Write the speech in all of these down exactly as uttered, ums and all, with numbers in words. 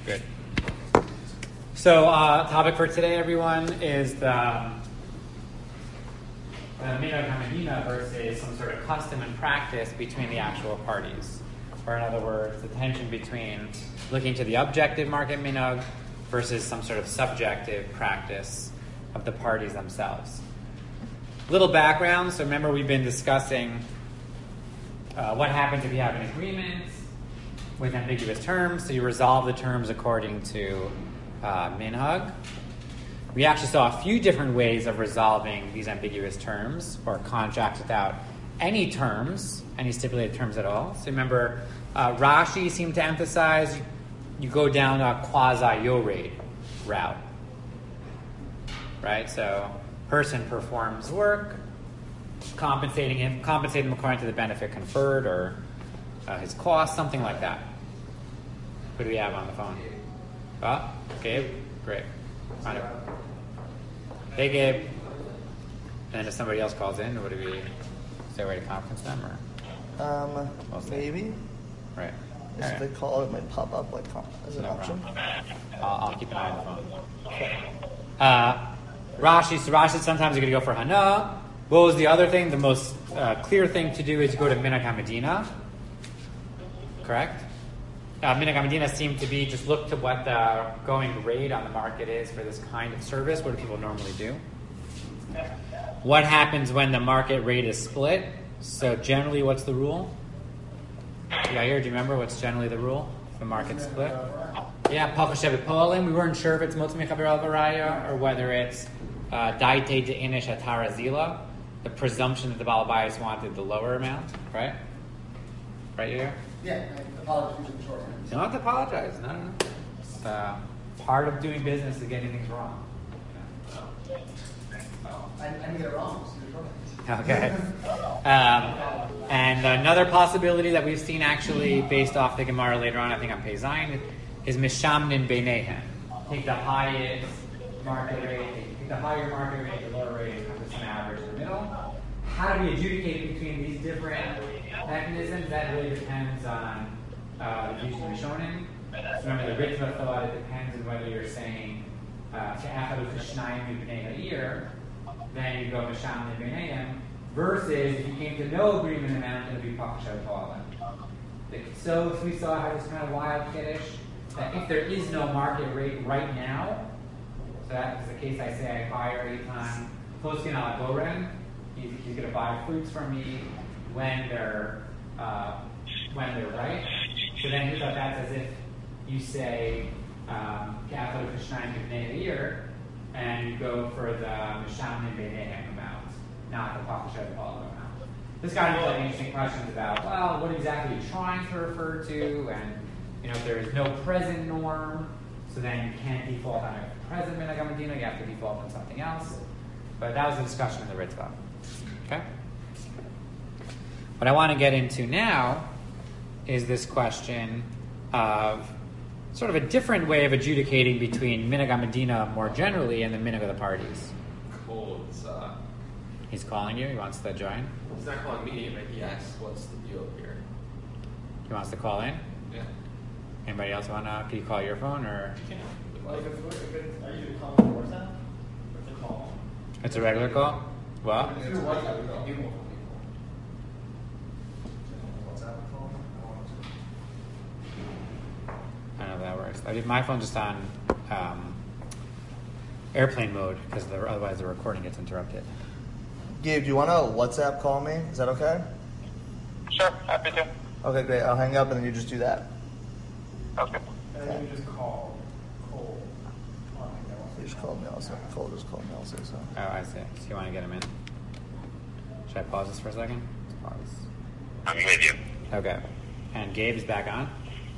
Good. So, uh, topic for today, everyone, is the, um, the minhag hamedina versus some sort of custom and practice between the actual parties. Or in other words, the tension between looking to the objective market minhag versus some sort of subjective practice of the parties themselves. Little background. So remember, we've been discussing uh, what happens if you have an agreement with ambiguous terms. So you resolve the terms according to uh, minhag. We actually saw a few different ways of resolving these ambiguous terms or contracts without any terms, any stipulated terms at all. So remember, uh, Rashi seemed to emphasize you go down a quasi-yored route, right? So person performs work, compensating him, compensating him according to the benefit conferred or uh, his cost, something like that. Who do we have on the phone? Oh, Gabe? Great. Find it. Hey, Gabe. And then if somebody else calls in, what do we, is there a way to conference them? Or? Um, We'll see. maybe. Right. If All right. they call, it might pop up like as an No option. problem. I'll, I'll keep an eye on the phone. Uh, Rashi, so Rashi sometimes you're going to go for Hana. What was the other thing? The most uh, clear thing to do is to go to minhag hamedina. Correct? Uh, minhag hamedina seemed to be just look to what the going rate on the market is for this kind of service. What do people normally do? What happens when the market rate is split? So generally, what's the rule? Yair, do you remember what's generally the rule? The market split? Yeah, Pachashev Poalim. We weren't sure if it's Motzi Mechaber al Baraya or whether it's Daite de Inish Atara Zila, the presumption that the Balabais wanted the lower amount, right? Right, Yair? Yeah, I apologize for the short You hand. don't have to apologize. No, no, no. It's uh, part of doing business is getting things wrong. I, I didn't get it wrong. So you're short. Okay. Um, and another possibility that we've seen actually based off the Gemara later on, I think on Pei Zayin, is Mishamnin Beinehen. Take the highest market rate, take the higher market rate, the lower rate, and put some average in the middle. How do we adjudicate between these different mechanisms? That really depends on uh, the use of Rishonim. So remember, the Ritva thought it depends on whether you're saying She'achadu Tishnayim B'nei Ha'ir, then you go Misham Nebeineim, versus if you came to no agreement amount, it would be Pakashav Ta'alim. So if we saw how this kind of wild kiddish, that if there is no market rate right now, so that is the case I say I hire Eitan Poskin ala Goren, he's, he's going to buy fruits from me when they're uh, when they're right. So then he thought that's as if you say Kafel Krishnayim B'nei Ha'ir, and you go for the Mishamnin Beinehem amount, not the Pakashev Ta'alim amount. This got into like interesting questions about, well, what exactly are you trying to refer to, and you know, if there is no present norm, so then you can't default on a present minhag hamedina, you have to default on something else. But that was a discussion in the Ritva. Okay? What I want to get into now is this question of sort of a different way of adjudicating between minhag hamedina more generally and the minhag of the parties. Cool. It's, uh, He's calling you. He wants to join. he's not calling me, but he asks what's the deal here. He wants to call in. Yeah. Anybody else want to? Can you call your phone or? Well, if it's, if it's, are you calling on WhatsApp? Or it's a call? It's a regular call. Well, If it's WhatsApp, we can do multiple people. WhatsApp call? I don't know if that works. I did my phone just on um, airplane mode because otherwise the recording gets interrupted. Gabe, do you want to WhatsApp call me? Is that okay? Sure, happy to. Okay, great. I'll hang up and then you just do that. Okay. And then you just call Cole. You just called me also. Cole just called me also. So. Oh, I see. So you want to get him in? Should I pause this for a second? Let's pause. I'm with you. Okay. And Gabe's back on.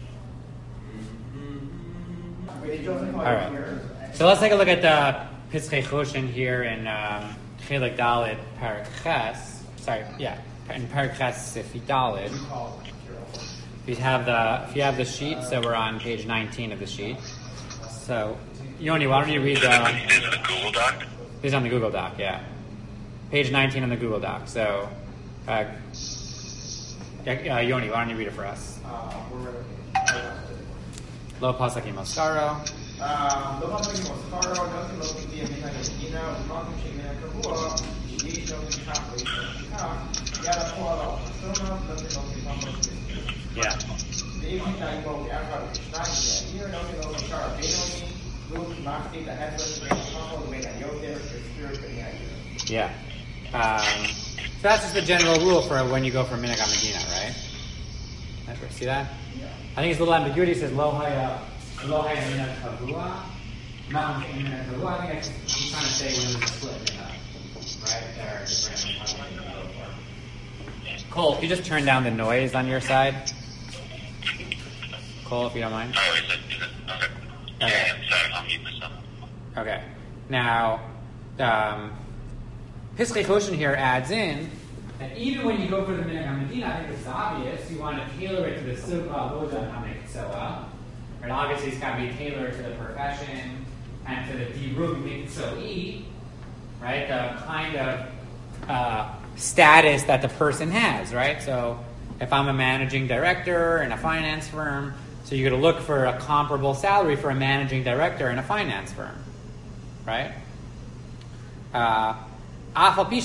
All All right. So let's take a look at the Pischei Choshen here in um, Chelik Dalet Parak Ches. Sorry, yeah, in Parak Ches Sifit Dalet. If you have the if you have the sheet, so we're on page nineteen of the sheet. So, Yoni, why don't you read the? Is it a Google Doc? This is on the Google Doc, yeah. Page nineteen on the Google Doc. So, uh, yeah, uh, Yoni, why don't you read it for us? Uh, we're Lo pasaki moskaro. Um, לא פעם כמו ספרו, לא לא תהיה מנהג המדינה, ומאמרים שמנהג קבוע, שיש לו נמשך וישתכח, יאללה פועל על פרסונה, לא תהיה לא Yeah. ואם נתנאים בו כאחד ושניים מהעיר, לא תהיה נמשך הבינוני, והוא מחזיק את ההפרש בין החמור ובין היותר, וספירת בני העיר. Yeah. Um, so that's just the general rule for when you go for minhag Medina, right? That's- See that? I think it's a little ambiguity. It says lo haya lo haya minhag kavua, not minhag kavua. I think that's just he's trying to say when there's a split minhag, right? There are different how you go for. Cole, if you just turn down the noise on your side. Cole, if you don't mind. Oh, is it? Is it? Okay. Okay. Yeah, yeah, sorry, I'll mute myself. Okay. Now, um, Pischei Choshen here adds in that even when you go for the minhag Medina, I think it's obvious you want to tailor it to the Sugha Avodah HaMiktzah. Right? Obviously, it's got to be tailored to the profession and to the Dirug Miktzoi, right? The kind of uh, status that the person has, right? So, if I'm a managing director in a finance firm, so you're going to look for a comparable salary for a managing director in a finance firm, right? Uh, so when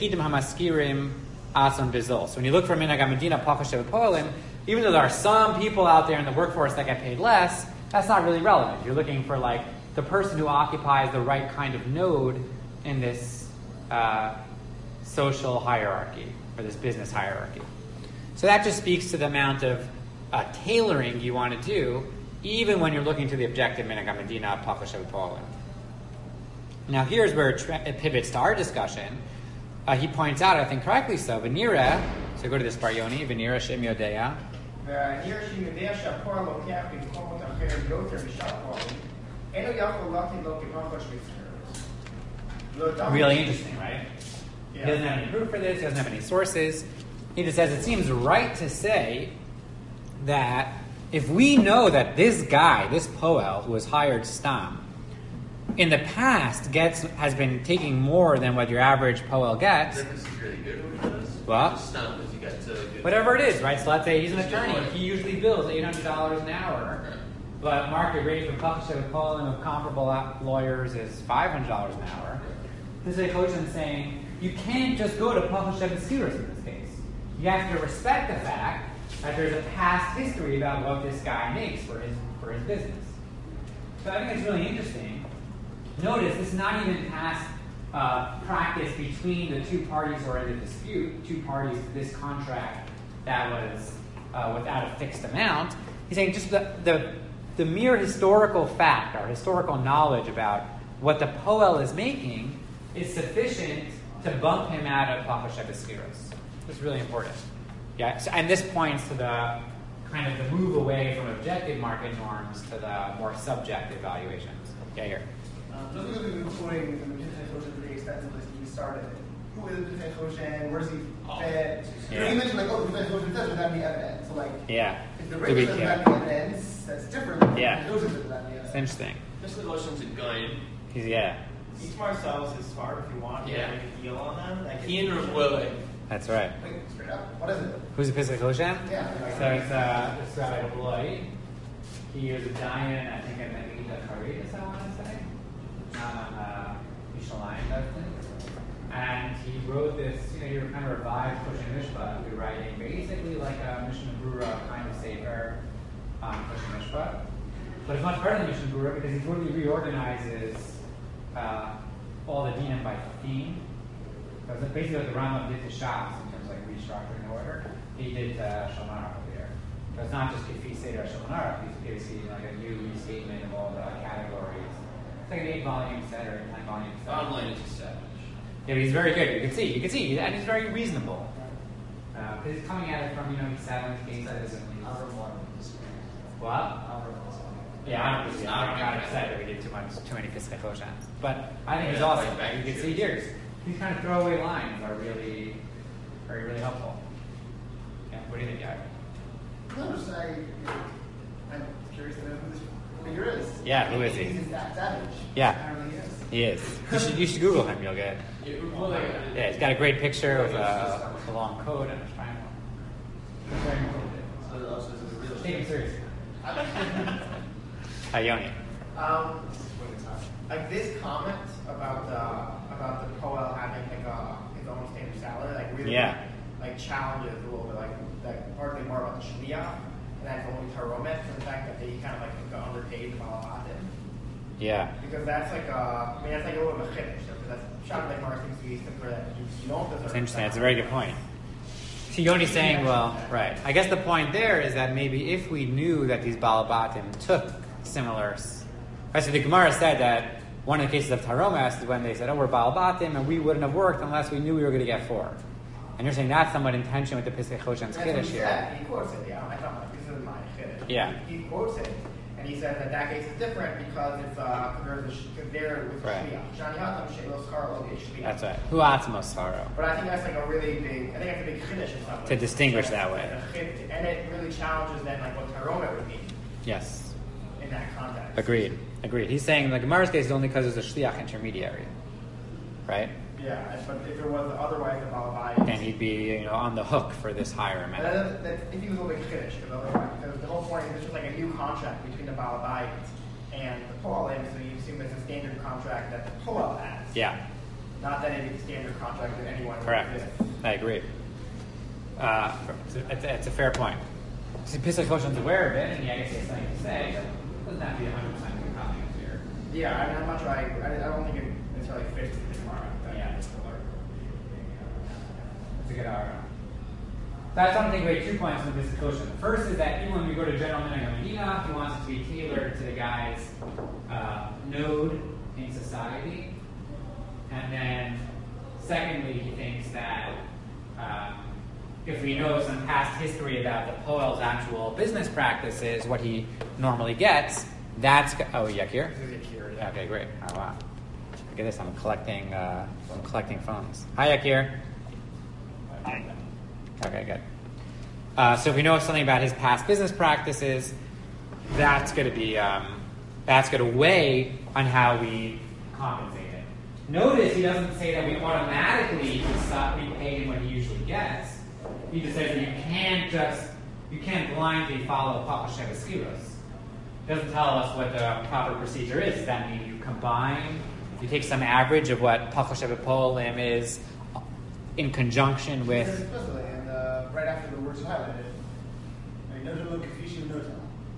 you look for minhag Medina, Pachashev Polim, even though there are some people out there in the workforce that get paid less, that's not really relevant. You're looking for like the person who occupies the right kind of node in this uh, social hierarchy or this business hierarchy. So that just speaks to the amount of uh, tailoring you want to do, even when you're looking to the objective minhag Medina, Pachashev Polim. Now here's where it, tra- it pivots to our discussion. Uh, he points out, I think correctly so, Venira, so go to this Baryoni, Venira Shem Yodea. והעיר שיודע שהפועל לוקח במקומות אחרים יותר משאר הפועלים, אינו יכול להטיל לו כפחות שוויצריות. Really interesting, right? He doesn't have any proof for this, he doesn't have any sources. He just says it seems right to say that if we know that this guy, this Poel, who was hired Stam, in the past gets has been taking more than what your average Poel gets. This is really good what he does. Well, Just stop if you got to good. Whatever it is, right? So let's say he's an attorney. He usually bills eight hundred dollars an hour. But market rate for Pachashev Polim of comparable lawyers is five hundred dollars an hour. This is a coach saying, you can't just go to Pachashev Skiros in this case. You have to respect the fact that there's a past history about what this guy makes for his for his business. So I think it's really interesting. Notice this is not even past uh, practice between the two parties who are in the dispute, two parties to this contract that was uh, without a fixed amount. He's saying just the, the the mere historical fact, or historical knowledge about what the Poel is making is sufficient to bump him out of Pachashev Skiros. It's really important. Yeah, so, and this points to the kind of the move away from objective market norms to the more subjective valuations. Yeah, here. Um, just because we've been quoting the Pischei Choshen pretty extensively since we started. Who is Pischei Choshen? Where does he fit? You know, you mentioned like, oh, the Pischei Choshen says without any evidence. So like, Yeah. if the To rate be says clear. without any evidence, that's different than Yeah. the Pischei Choshen says without any It's evidence. interesting. This is Ocean's a gun. He's, yeah, Each Marcel's is smart if you want. Yeah. Make a deal on them. Like, Ian Ravuele. that's right. Wait, straight up. What is it? Who's the Pischei Choshen? Yeah. So it's uh, this guy Bloy. He was a giant, I think, in the Ida Caritas, I want to say. Not on uh, Mishalayim, that's it. And he wrote this, you know, he kind of revived Pushing Mishpat through writing basically like a Mishnah Brura kind of sefer on Pushing Mishpat. But it's much better than Mishnah Brura because he totally reorganizes uh, all the dinim by theme. Because basically what the Rambam did to Shas in terms of like restructuring the order, he did to Shulchan Aruch over there. So it's not just Kefi Seder Shulchan Aruch, he's basically like a new restatement of all the categories. It's like an eight volume set or a ten volume set. Bottom line is just savage. Yeah, but he's very good. You can see, you can see, and he's very reasonable. Because uh, he's coming at it from, you know, he's seventh case citizen. What? Yeah, I don't know. I got upset that we did too much, too many Pischei Choshen. But I think he's Yeah, awesome. like back You can to see here, these kind of throwaway lines are really, are really helpful. Yeah, what do you think, Yair? No, just I, I'm curious to know who this figure is. Yeah, who is he? He's that savage. Yeah. Apparently he is. He is. You should, you should Google him. You'll get. Yeah, Ravuele. Yeah, he's got a great picture with a, with a long coat and a triangle. It's very important. So also this is a real Take him seriously. Ayoni. Um, like this comment about the about the Poel having like a his own standard salary, like really Yeah. like challenges a little bit, like like partly more about the Shliach and that's only Taromet, and the fact that they kind of like got underpaid the Malabatim. Yeah. Because that's like a, I mean that's like a little bit of a chiddush, because that's shot like Mar seems to be simpler that you, you don't deserve. It's interesting. That's a very good point. So Yoni's saying, well, right. I guess the point there is that maybe if we knew that these Balabatim took similar... Right, so the Gemara said that one of the cases of Taromas is when they said, oh, we're Balabatim, and we wouldn't have worked unless we knew we were going to get four. And you're saying that's somewhat in tension with the Pesach Choshen's That's what Kiddush he here. said. He quotes it, yeah. I thought this is my Kiddush. Yeah. He, he quotes it, and he says that that case is different because it's uh, because there's a, because there with Right. Shliach. Shani Hatam Shelos Karlo Shliach. That's right. Hu atzmos sorrow. But I think that's like a really big. I think that's a big chiddush in some ways. To distinguish that way. And it really challenges then like what Taromet would mean Yes. in that context. Agreed. Agreed. He's saying the Gemara's case is only because there's a Shliach intermediary. Right? Yeah, but if it was otherwise the Balabai, Then he'd be, you know, on the hook for this higher And amount. that, that, if he was a little bit chiddush, because otherwise, because the whole point is it's just like a new contract between the Balabai and the Poalim, so you assume it's a standard contract that the Poel has. Yeah. Not that it is a standard contract that anyone would Correct. exist. I agree. Uh, it's, a, it's, a, it's a fair point. See, Pesach Choshen's aware of it, and yeah, I guess he has something to say. It doesn't have to be one hundred percent good copy here. Yeah, I mean, I'm not sure. I, I, I don't think it necessarily fits with the Gemara. Yeah. It's a good argument. So I just want to take away two points from this Kosher. The first is that even when we go to General Minhag Medina, he wants it to be tailored to the guy's uh, node in society. And then, secondly, he thinks that um, if we know some past history about the Poel's actual business practices, what he normally gets, that's... Oh, Yakir? Okay, great. Oh, wow. Look at this. I'm collecting, uh, I'm collecting phones. Hi, Yakir. Okay, good. Uh, so if we know something about his past business practices, that's going to be um, that's going to weigh on how we compensate him. Notice he doesn't say that we automatically stop repay him what he usually gets. He just says that you can't just you can't blindly follow Papa Shevaskiros. It doesn't tell us what the proper procedure is. Does that mean you combine, you take some average of what Papa Shevapolim is in conjunction with... Explicitly, and uh, right after the words highlighted, I know to look confusion no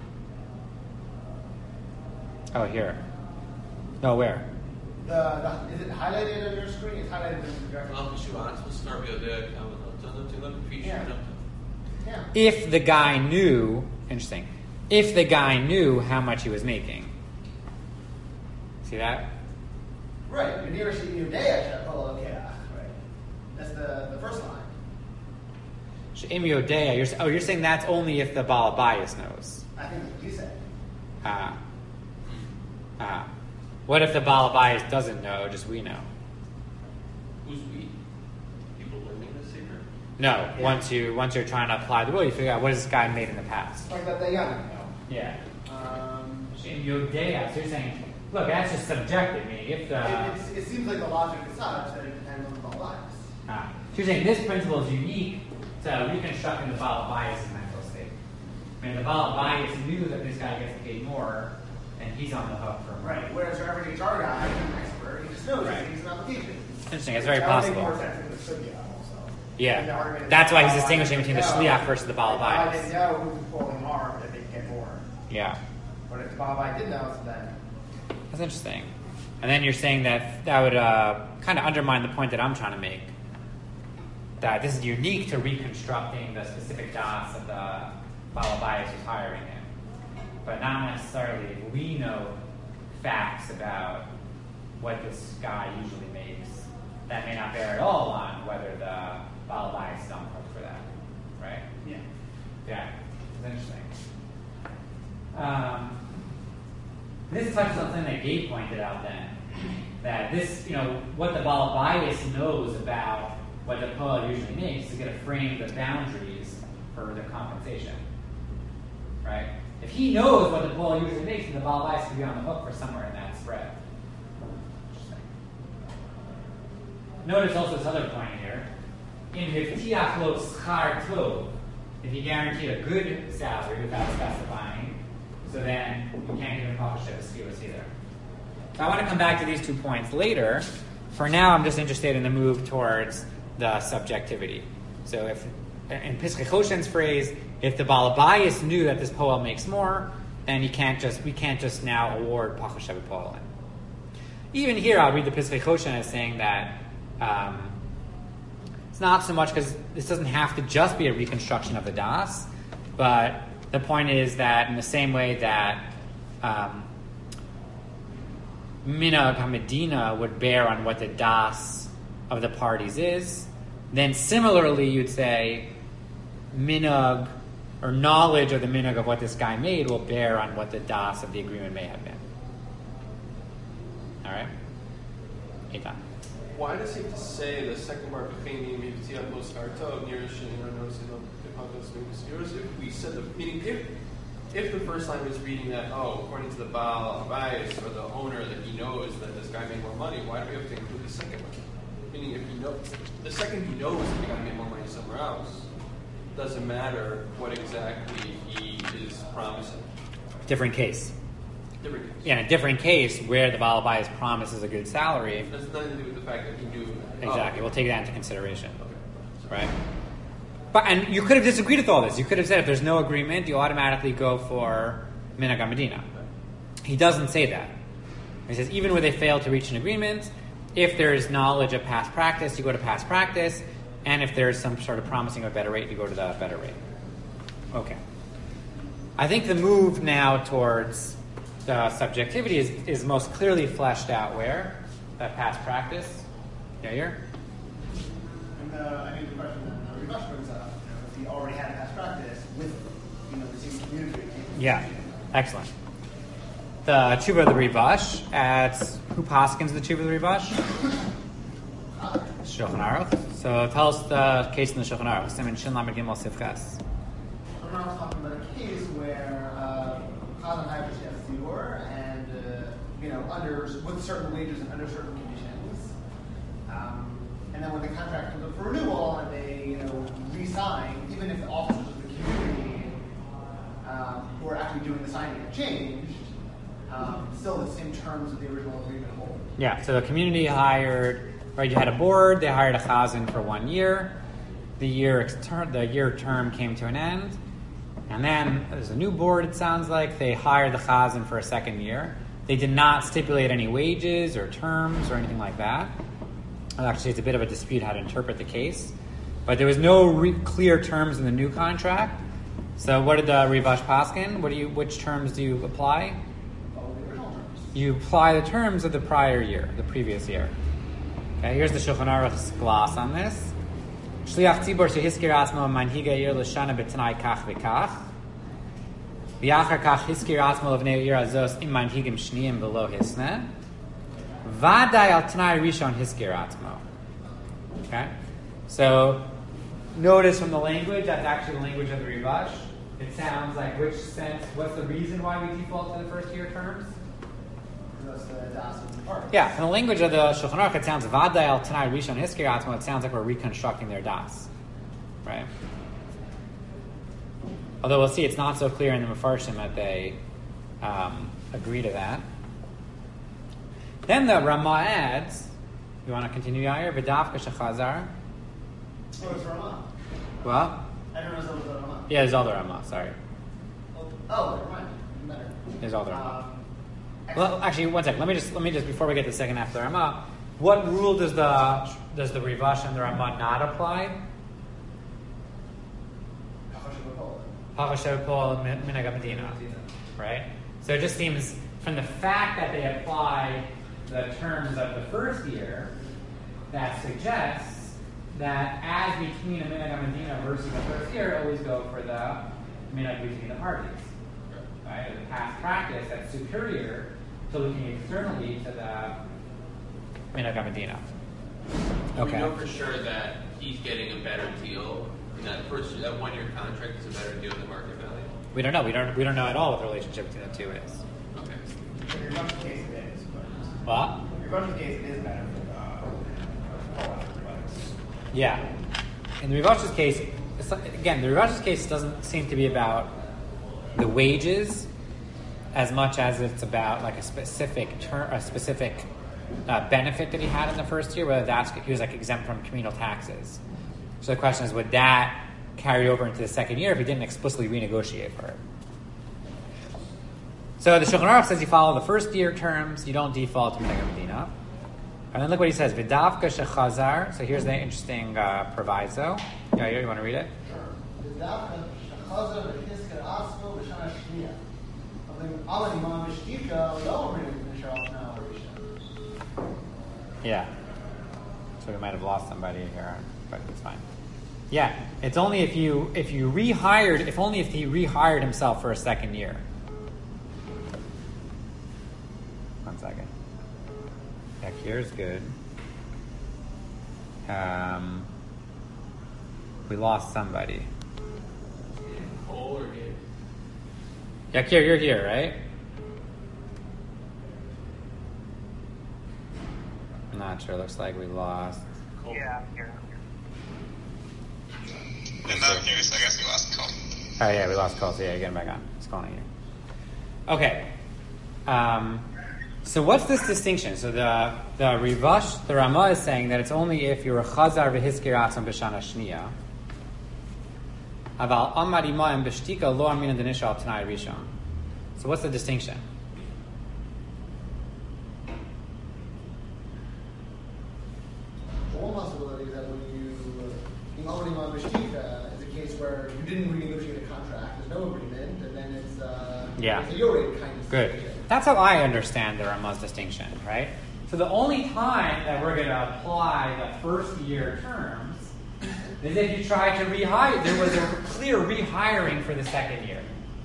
Oh, here. No, where? The, the is it highlighted on your screen? It's highlighted in the graphic. Al Kishuan, we'll start with the account. Doesn't look feature. Yeah. Yeah. If the guy knew, interesting, if the guy knew how much he was making. See that? Right. You're near your day, I follow. Yeah. Right. That's the, the first line. Imyodea, you're, oh, you're saying that's only if the Balabayas knows. I think that's what you said. Ah. Ah. What if the Balabayas doesn't know, just we know? Who's we? People learning the secret? No. Yeah. Once you once you're trying to apply the rule, you figure out what has this guy made in the past. Like that they got it, though. Yeah. Um, Imyodea. So you're saying, look, that's just subjective. Meaning if the it, it's, it seems like the logic is such that it depends on the Baal bias. Ah. So you're saying this principle is unique to reconstructing the Balabayas' mental state. I mean, the Balabayas knew that this guy gets paid more, and he's on the hook for more. Right. Whereas your average H R guy is an expert. He just knows Right. he's an application. Interesting. It's very That would make possible. more sense in the Sugya also. And the Yeah. argument is That's why he's Balabai distinguishing between the didn't know. Shliach versus the If Balabai Balabayas. didn't know who's pulling harm, that they can get more. Yeah. But if the Balabai did know, so then That's interesting. And then you're saying that that would uh, kind of undermine the point that I'm trying to make. That this is unique to reconstructing the specific dots of the Balabayas who's hiring him. But not necessarily if we know facts about what this guy usually makes. That may not bear at all on whether the Balabayas is on the hook for that. Right? yeah. Yeah. It's interesting. Um, this touches on something that Gabe pointed out then. That this, you know, what the Balabayas knows about what the Poel usually makes is going to frame the boundaries for the compensation. Right? If he knows what the Poel usually makes, then the Balabayas could be on the hook for somewhere in that spread. Interesting. Notice also this other point here. In Hivtiach lo schar tov, if he guaranteed a good salary without specifying, So then you can't give him Pachashev Skiros either. So I want to come back to these two points later. For now, I'm just interested in the move towards the subjectivity. So if, in Pischei Choshen's phrase, if the Baal Habayis knew that this poel makes more, then you can't just we can't just now award Pachashev Poel. Even here, I'll read the Pischei Choshen as saying that um, it's not so much because this doesn't have to just be a reconstruction of the das, but the point is that in the same way that um, Minhag HaMedina would bear on what the das of the parties is, then similarly you'd say Minhag, or knowledge of the Minhag of what this guy made, will bear on what the das of the agreement may have been. All right? Eitan. Why does he have to say the second part of if we said the meaning if if the first line was reading that, oh, according to the Baal Habayis or the owner that he knows that this guy made more money, why do we have to include the second one? Meaning if he knows the second he knows that the guy made more money somewhere else, doesn't matter what exactly he is promising. Different case. Different case. Yeah, in a different case where the Baal Habayis promises a good salary. It has nothing to do with the fact that he knew. Exactly. Oh. We'll take that into consideration. Okay. Right? But and you could have disagreed with all this. You could have said if there's no agreement, you automatically go for Minhag HaMedina. He doesn't say that. He says even where they fail to reach an agreement, if there's knowledge of past practice, you go to past practice, and if there's some sort of promising of a better rate, you go to the better rate. Okay. I think the move now towards the subjectivity is, is most clearly fleshed out where? That past practice. Yeah, here? And uh, I think the question that the Rivash brings up, you know, if he already had past practice with, you know, the same community. Yeah, excellent. The Tshuva of the Rivash, at who paskins the Tshuva of the Rivash? Shulchan Aruch. So tell us the case in the Shulchan Aruch. Siman Shin Lamed Gimel Sif Ches. I'm not talking about a case where Chazan hired a Tzibur and uh, you know under with certain wages and under certain conditions, um, and then when the contract comes up for renewal and they you know re-sign, even if the officers of the community um, who are actually doing the signing have changed, um, still the same terms of the original agreement hold. Yeah. So the community hired. Right, you had a board. They hired a chazan for one year. The year exter- the year term came to an end, and then there's a new board. It sounds like they hired the chazan for a second year. They did not stipulate any wages or terms or anything like that. Actually, it's a bit of a dispute how to interpret the case, but there was no re- clear terms in the new contract. So, what did the Rivash paskin? What do you? Which terms do you apply? Follow the original terms. You apply the terms of the prior year, the previous year. Okay, here's the Shulchan Aruch's gloss on this. Shliach tzibor shehiskir atzmo manhiga ir l'shana b'tanai kach v'kach. V'yachar kach hiskir atzmo l'vnei ir azos im manhigim shniyim v'lo hisne. V'adai al tanai rishon hiskir atzmo. Okay, so notice from the language, that's actually the language of the Rivash. It sounds like which sense, what's the reason why we default to the first year terms? That's the das of the party. Yeah, in the language of the Shulchan Aruch, it sounds Vaday al Tanai Rishon Hiskir Atzmo. It sounds like we're reconstructing their das, right? Although we'll see, it's not so clear in the Mefarshim that they um, agree to that. Then the Ramah adds. You want to continue, Yair? V'dafka shechazar. Oh, it's Ramah. Well, I don't know if that was the Ramah. yeah, there's all the Ramah. Sorry, Oh, oh, never mind. Better. there's all the Ramah. Um, Well, actually, one second. Let me just let me just before we get to the second half of the Ramah, what rule does the does the Rivash and the Ramah not apply? Pachashev Kol Minhag HaMedina, right? So it just seems from the fact that they apply the terms of the first year, that suggests that as between a Minhag HaMedina versus the first year, always go for the Minhag between the parties. Right? The past practice that's superior to looking externally to the Minhag HaMedina. Do we know Okay. for sure that he's getting a better deal? And that first, that one-year contract is a better deal than market value? We don't know. We don't. We don't know at all what the relationship between the two is. Okay. In your Russian case, it is. But What? in your Russian case, it is better for the uh, but Yeah. In the Rivash's case, it's, again, the Rivash's case doesn't seem to be about the wages. as much as it's about like a specific ter- a specific uh, benefit that he had in the first year, whether that's he was like exempt from communal taxes. So the question is, would that carry over into the second year if he didn't explicitly renegotiate for it? So the Shulchan Aruch says you follow the first year terms, you don't default to Minhag Medina. And then look what he says, V'davka shechazar. So here's the interesting uh, proviso. Yeah, you want to read it? Sure. V'davka shechazar v'hisker atzmo b'shana shniya. Amad imam b'shtika lo omrim b'nishal now rishon. Yeah. So we might have lost somebody here, but it's fine. Yeah, it's only if you if you rehired, if only if he rehired himself for a second year. One second. Yeah, here's good. Um, we lost somebody. Cole or Gabe? Yakir, you're here, right? I'm not sure. Looks like we lost. Cole. Yeah, I'm here. In that case, I guess we lost Cole. Oh yeah, we lost Cole. So yeah, you're getting back on. It's calling you. Okay. Um, so what's this distinction? So the the Rivash, the Ramah is saying that it's only if you're a chazar v'hiskir atzon b'shana shniya. Aval amad imayim b'shtika lo amina denishal t'nai rishon. So what's the distinction? One possibility is that when you imam imam b'shtika is a case where you didn't renegotiate a contract, there's no agreement, and then it's uh, Yeah. it's a Yoreh kind of Good. situation. That's how I understand the Ramah's distinction, right? So the only time that we're going to apply the first year terms is if you try to rehire. There was a clear rehiring for the second year.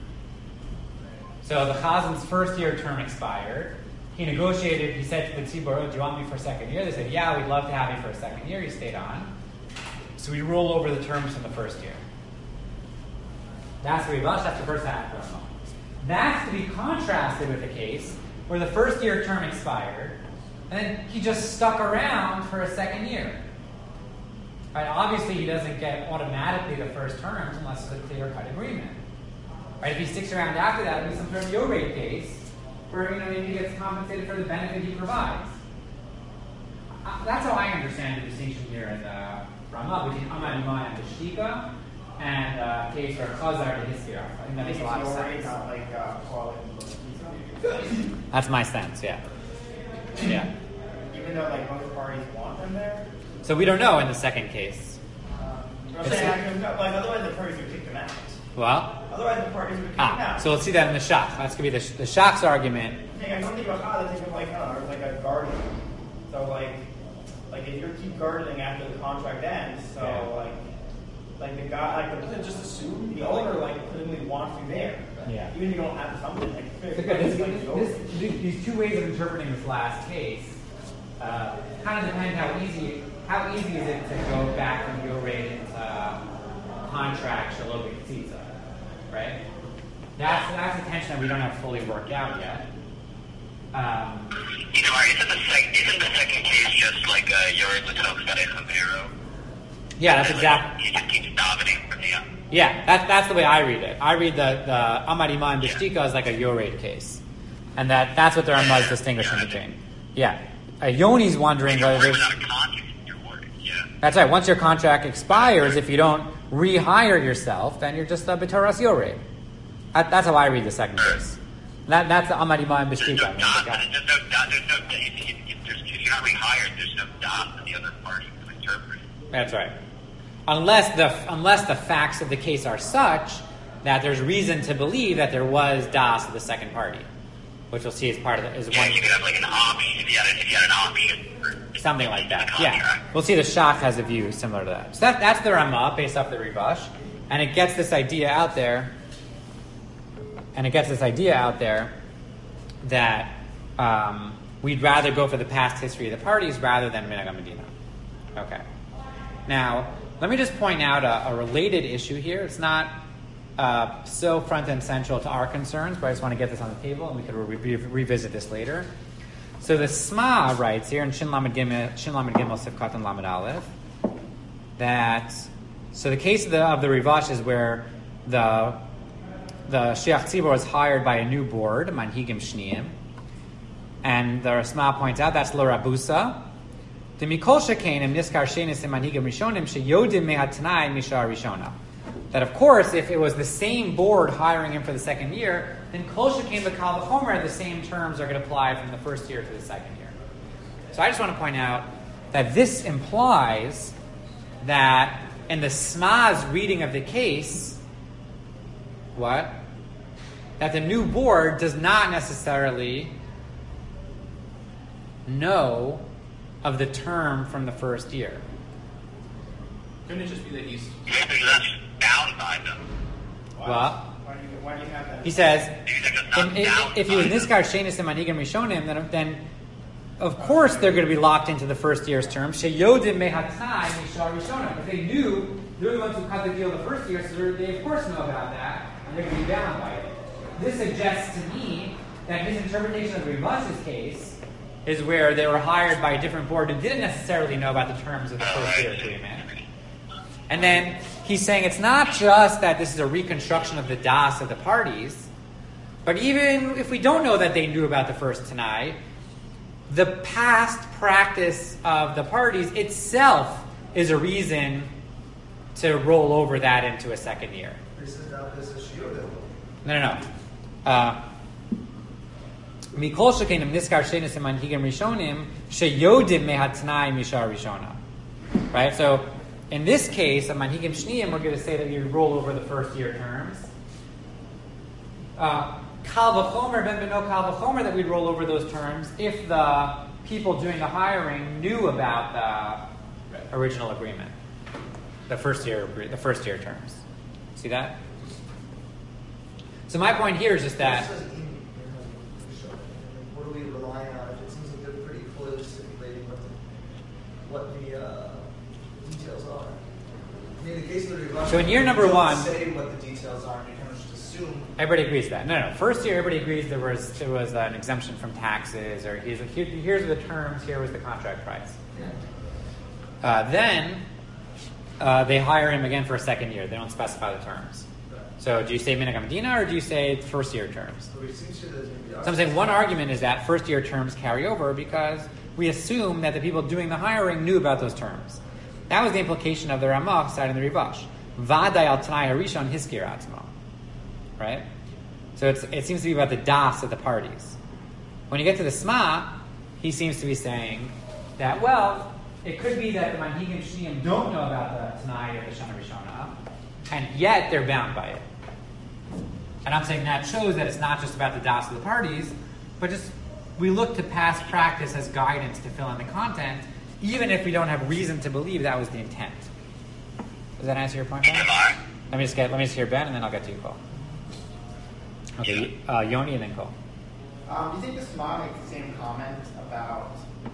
So the Chazin's first year term expired. He negotiated, he said to the Tzibor, oh, do you want me for a second year? They said, yeah, we'd love to have you for a second year. He stayed on. So we roll over the terms from the first year. That's the Rivash, that's the first half of the Ramah. That's to be contrasted with a case where the first year term expired, and then he just stuck around for a second year. Right? Obviously, he doesn't get automatically the first terms unless it's a clear-cut agreement. Right? If he sticks around after that, it'll be some sort of Yoreh case where you know maybe he gets compensated for the benefit he provides. Uh, that's how I understand the distinction here in the Ramah between Amad Imai and B'shtika, and uh, case where Chazar to Hiskir. I think that makes a lot of sense. Not like uh, quality. That's my sense, yeah. Yeah. Even though like most parties want them there. So we don't know in the second case. I'm It's saying a- actually, no, like otherwise the parties would kick them out. Well, Otherwise the parties would kick them ah, out. so let's see that in the Shach. That's going to be the, the Shach's argument. I think I don't think about how they think of like uh, like a garden. So like like if you keep gardening after the contract ends, so Yeah. like like the guy like the Doesn't it just assume the owner like presumably wants you there. Yeah. Even if you don't have something like So fixed. good. This, like, the owner. this, this, these two ways of interpreting this last case uh, kind of depend how easy how easy is it to go back from Yoreh into contract Shalom Tzitza, right? That's that's a tension that we don't have fully worked out yet. Um, You know, isn't the, sec- isn't the second case just like uh, Yori Latok got a Chavero? yeah, that's exactly. He just keeps davening from the uh, Yeah, that's that's the way I read it. I read the the Amad Imam B'shtika as like a Yoreh case, and that that's what the Ramah is distinguishing between. Yeah, uh, Yoni's wondering You're whether worried there's. without a contract. You're worried, yeah. That's right. Once your contract expires, if you don't rehire yourself, then you're just a B'toras Yoreh. That, that's how I read the second case. That that's the Amad Imam There's B'shtika. no I mean, dot. the guy- There's no dot. There's no. If, if, if, there's, if you're not rehired, there's no dot for the other party to interpret. That's right. Unless the unless the facts of the case are such that there's reason to believe that there was das of the second party, which we'll see as part of the, is Yeah, one you could have like an option if you had, a, if you had an option. For something like that. the Yeah, contract. we'll see the Shach has a view similar to that. So that, that's the Ramah based off the Rivash, and it gets this idea out there. And it gets this idea out there that um, we'd rather go for the past history of the parties rather than Minhag Medina. Okay. Now, let me just point out a, a related issue here. It's not uh, so front and central to our concerns, but I just want to get this on the table, and we could re- re- revisit this later. So the Sma writes here in Shin Lamed Gimel, Shin Lamed Gimel Sifkat and Lamed Aleph that so the case of the of the Rivash is where the the Shiach Tzibor is hired by a new board, Manhigim Shniyim, and the Rasma points out that's Lo Rabusa. The Mikol Shekenim Niskar Shenis and Manhigim Rishonim Sheyodim Mehatnai Mishar Rishona. That of course, if it was the same board hiring him for the second year, then Kol Shekein V'Kal V'Chomer, the same terms are going to apply from the first year to the second year. So I just want to point out that this implies that in the Sma's reading of the case, what? That the new board does not necessarily know of the term from the first year. Couldn't it just be that he's Yeah, because that's bound by them. What? Why do you, why do you have that? He says, Because it's not in- in- bound if he was by them. Niskar Shenis and Manhigim Rishonim, then, then of course they're going to be locked into the first year's term. Sheyodim Mehatnai Mishar Rishonim. If they knew, they're the ones who cut the deal the first year, so they of course know about that, and they're going to be bound by it. This suggests to me that his interpretation of Rivash's case is where they were hired by a different board who didn't necessarily know about the terms of the first year agreement. And then he's saying it's not just that this is a reconstruction of the das of the parties, but even if we don't know that they knew about the first Tanai, the past practice of the parties itself is a reason to roll over that into a second year. No, no, no. Uh, Mikol shekenim niskar shenis manhigim rishonim sheyodim mehatnai mishar rishona. Right. So in this case of manhigim shniyim, we're going to say that you roll over the first year terms. Uh, Kal v'chomer ben beno kal v'chomer that we'd roll over those terms if the people doing the hiring knew about the original agreement, the first year, the first year terms. See that? So my point here is just that. What do we rely on? It seems like they're pretty close stipulating what the, what the uh, details are. I mean, in the case of the Rivashim, So in year number you don't one- say what the details are, and you kind of just assume. Everybody agrees that. No, no. First year, everybody agrees there was there was an exemption from taxes, or here's, here, here's the terms, here was the contract price. Yeah. Uh, then uh, they hire him again for a second year. They don't specify the terms. So do you say Minhag Medina or do you say first year terms? So it seems to there's going to be So I'm saying one argument is that first year terms carry over because we assume that the people doing the hiring knew about those terms. That was the implication of the Ramah citing the Rivash. Vaday al Tanai Harishon Hiskir Atzmo. Right? So it's, it seems to be about the das of the parties. When you get to the Sma, he seems to be saying that, well, it could be that the Manhigim Shniyim don't know about the Tanai of the Shana Rishona, and yet they're bound by it. And I'm saying that shows that it's not just about the das of the parties, but just we look to past practice as guidance to fill in the content, even if we don't have reason to believe that was the intent. Does that answer your point, Ben? Let me just get let me just hear Ben, and then I'll get to you, Cole. Okay, uh, Yoni and then Cole. Um, do you think the Sma makes the same comment about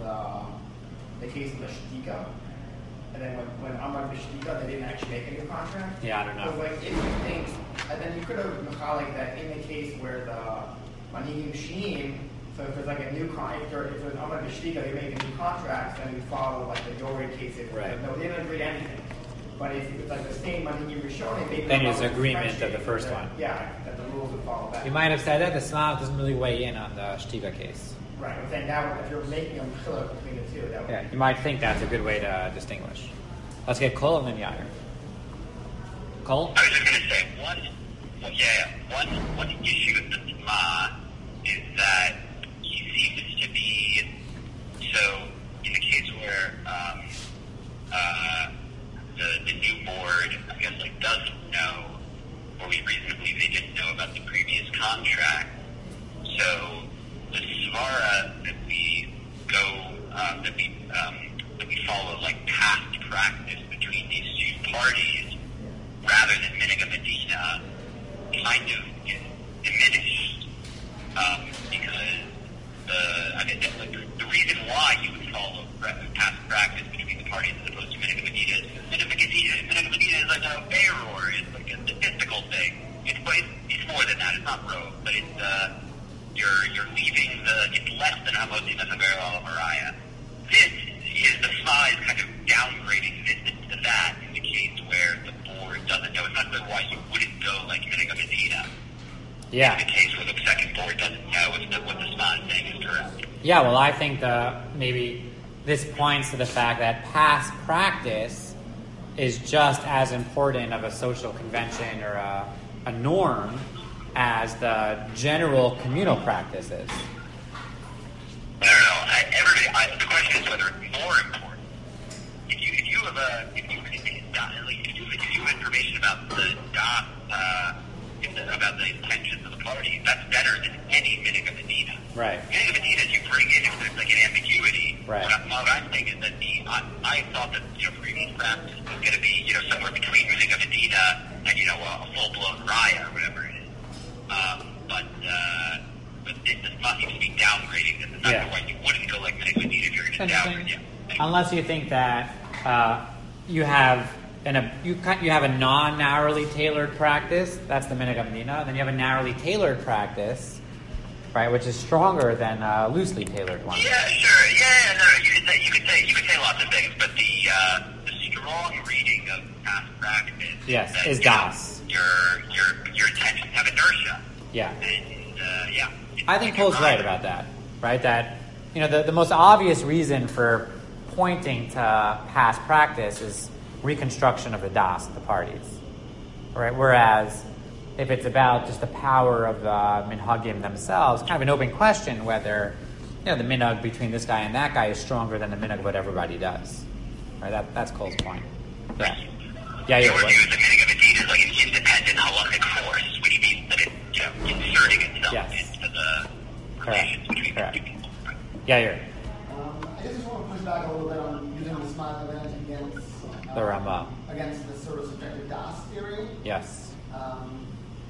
the the case of the Shtika? And then when, when Amar Bishtika, they didn't actually make a new contract? Yeah, I don't know. So like, if you think, and then you could have mechalik that in the case where the Manhigim Shneim, so if there's like a new contract, if, there, if there's Amar Bishtika, they make a new contract, then we follow like the Dori case. If, Right. No, they didn't agree to anything. But if it's like the same Manhigim Rishonim, maybe Then the there's rules agreement differentiate, of the first that- one. Yeah, that the rules would follow that. You might have said that the Sma doesn't really weigh in on the Shtiga case. Right, I'm saying now if you're making a mechillah between the two, that would Yeah, you might think that's a good way to distinguish. Let's get Cole and then Yair. Cole? I was just going to say, one, well, yeah, one, one issue with the Sma is that he seems to be, so in the case where um, uh, the, the new board, I guess, like, doesn't know, or we reasonably believe they didn't know about the previous contract, so the Svara that we go, um, that we, um, that we follow, like, past practice between these two parties, rather than Minhag Medina, kind of is diminished, um, because the, I mean, like, the reason why you would follow past practice between the parties as opposed to Minhag Medina is Minhag Medina, Minhag Medina is like a error, it's like a statistical thing. It's, it's, it's more than that, it's not rogue, but it's, uh, you're, you're leaving the, it's less than Hamotzi Mesaber al Mariah. This is, the Sma is kind of downgrading this into that in the case where the board doesn't know. It's not clear why you wouldn't go like Minhag Medina. Yeah. In the case where the second board doesn't know if the, what the spot is saying is correct. Yeah, well, I think the maybe this points to the fact that past practice is just as important of a social convention or a, a norm as the general communal practice is. I don't know. I, every, I, the question is whether it's more important. If you if you have a if you if you, if you, if you have information about the dot uh, if the, about the intentions of the party, that's better than any minhag of Medina. Right. Minhag of Medina, you bring in if there's like an ambiguity. Right. What, I, what I'm saying is that the I, I thought that you know previous practice was going to be you know somewhere between minhag of Medina and you know a, a full blown raya or whatever it is. Um, but uh, but this does not seem to be downgrading this. That's Yeah. why you wouldn't go like minhag of Medina if you're going to downgrade. Yeah. Unless you think that uh, you have an, a you ca- you have a non-narrowly tailored practice, that's the minhag of Medina. Then you have a narrowly tailored practice, right, which is stronger than a loosely tailored one. Yeah, sure. Yeah, no, no. You could say you could say you could say lots of things, but the uh, the strong reading of past practice Yes, that, is you know, das. your your your intentions have inertia. Yeah. And uh, yeah. I think Paul's right about that, right? That, you know, the, the most obvious reason for pointing to past practice is reconstruction of the das, the parties, right? Whereas if it's about just the power of the minhagim themselves, kind of an open question whether, you know, the minhag between this guy and that guy is stronger than the minhag of what everybody does, right? That that's Cole's point. Yeah. Yeah, Your yeah. view is the minhag of Medina is like an independent halachic force, which means that it's you know inserting itself Yes. into the relations between Correct. the two people. Yeah, you're Um, I just want to push back a little bit on using the smile event against uh, the Rambam. against the sort of subjective das theory. Yes. Um,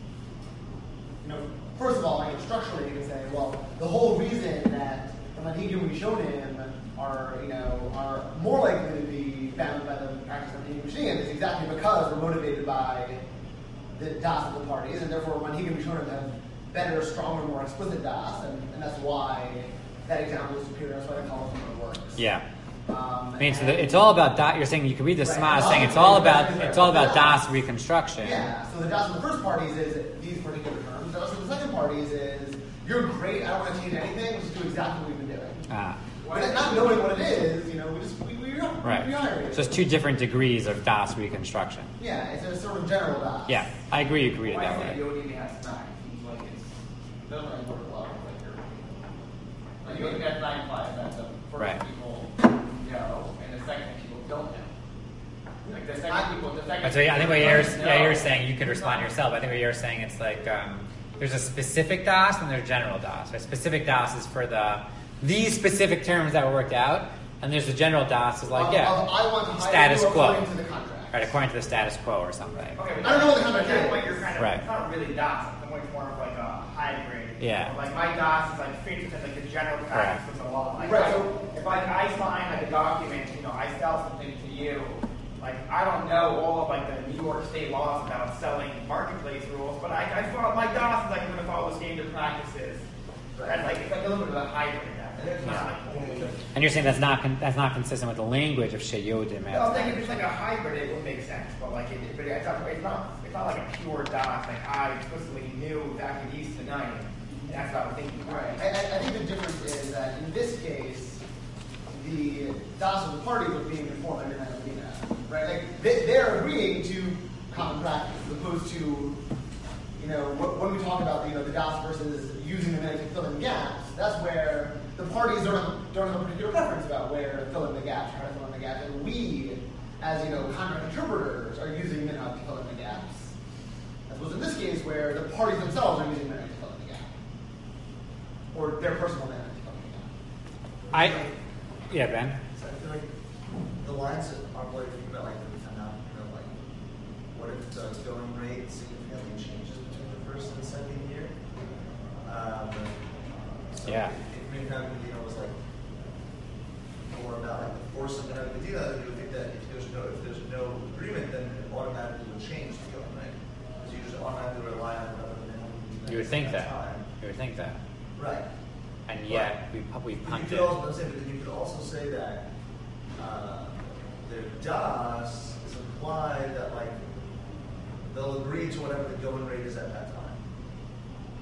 you know, first of all, you know, structurally, you can say, well, the whole reason that the Manhigim Rishonim are, you know, are more likely to be bound by the practice of Manhigim Rishonim is exactly because we're motivated by the das of the parties, and therefore Manhigim Rishonim have better, stronger, more explicit das, and, and that's why that example is superior. That's why the column works. Yeah. Um, I mean, so and- the, it's all about that. You're saying you could read the Right. Sma as Well, saying it's all about right. it's all about das reconstruction. Yeah, so the das of the first parties is these particular terms. The das of the second parties is, you're great, I don't want to change anything, let's just do exactly what we've been doing. Ah, But not knowing what it is, you know, we just, we, we, we right. rehire it. So it's two different degrees of das reconstruction. Yeah, it's a sort of general das. Yeah, I agree. You could read it Why that is it way. Yodi even has nine? Seems like it's doesn't really work a lot like your like Yodi has nine implies that the first Right. people know and the second people don't know. Like the second people, the second. But so yeah, I think what people you're don't yeah know. you're saying you could respond yourself. I think what you're saying it's like um, there's a specific das and there's general das. Right? Specific das is for the these specific terms that were worked out, and there's the general das is like Of- yeah of, I want to hire status you quo, according to the contract. right? According to the status quo or something. Okay, but I don't know what the contract at that is. point you're kind of, Right. it's not really DOS, it's much more of like a hybrid. Yeah. Like my DOS is like fits within like the general practice of the law. Like, Right. so if like I sign like a document, you know, I sell something to you, like I don't know all of like the New York State laws about selling marketplace rules, but I, I follow my DOS is like I'm going to follow the standard practices. That's like it's like a little bit of a hybrid. It's not like And you're saying that's not con- that's not consistent with the language of Sheyodim. No, I'm thinking if it's like a hybrid, it would make sense. But like, it, but it's not, it's not, it's not like a pure DOS. Like I explicitly knew exactly these tonight. And that's what I was thinking. Right. I, I I think the difference is that in this case, the das of the parties are being informed under that arena, right? Like they, they're agreeing to common practice, as opposed to, you know, wh- when we talk about you know the das versus using the minute to fill in gaps. That's where the parties don't have, don't have a particular preference about where to fill in the gaps, how to fill in the gaps, and we, as you know, contract interpreters, are using minhag to fill in the gaps. As opposed in this case, where the parties themselves are using minhag to fill in the gap, or their personal minhag to fill in the gap. I yeah Ben. So I feel like the lines that are blurry. Think about like the time you know, like what if the going rate significantly changes between the first and the second year? Um, so Yeah. If, if Minhag Medina was like more about like the force of Minhag Medina, you would think that if there's no if there's no agreement, then it automatically would change the going rate because you just automatically rely on whatever the Minhag Medina You would is think at that. time. You would think that. Right. And yet we we But you punted. could also, I'm saying, but then you could also say that uh, their das is implied that like they'll agree to whatever the going rate is at that time.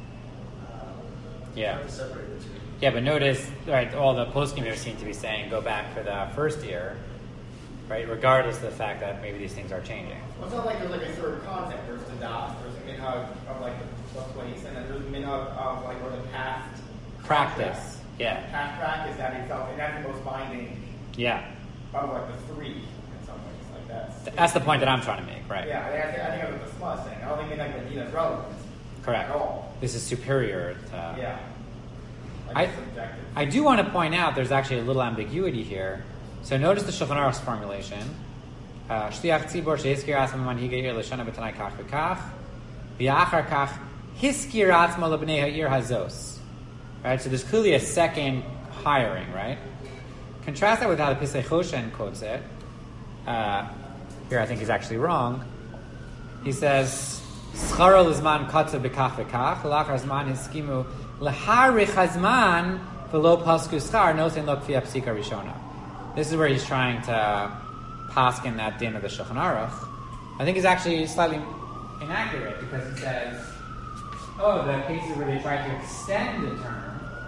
Yeah. Trying to separate the two. Yeah, but notice, right, all the poskim seem to be saying go back for the first year, right, regardless of the fact that maybe these things are changing. Well, it's not like there's like a third concept. There's the das, there's a minhag of like the place, and then there's a minhag of like or the past Practice, yeah. Past practice that itself, and that's the most binding Yeah. of like the three in some ways. Like that's That's the point that I'm trying to make, right? Yeah, I think I think, I think that's what the Sma is saying. I don't think minhag medina is relevant Correct. at all. This is superior to... Yeah. Like I, it's subjective. I do want to point out there's actually a little ambiguity here. So notice the Shulchan Aruch's formulation. Shliach tzibor shehiskir atzmo manhigei ir l'shana b'tanai kach v'kach v'achar kach hiskir atzmo lebnei ha'ir hazos. Right, so there's clearly a second hiring, right? Contrast that with how the Pesach Choshen quotes it. Uh, here I think he's actually wrong. He says, Scharo l'zman katzav b'kach v'kach l'achar zman hiskimu l'harich hazman v'lo pasku schar noten lo kfi ha'psika rishona. This is where he's trying to paskin that din of the Shulchan Aruch. I think it's actually slightly inaccurate because he says, oh, the cases where they try to extend the term,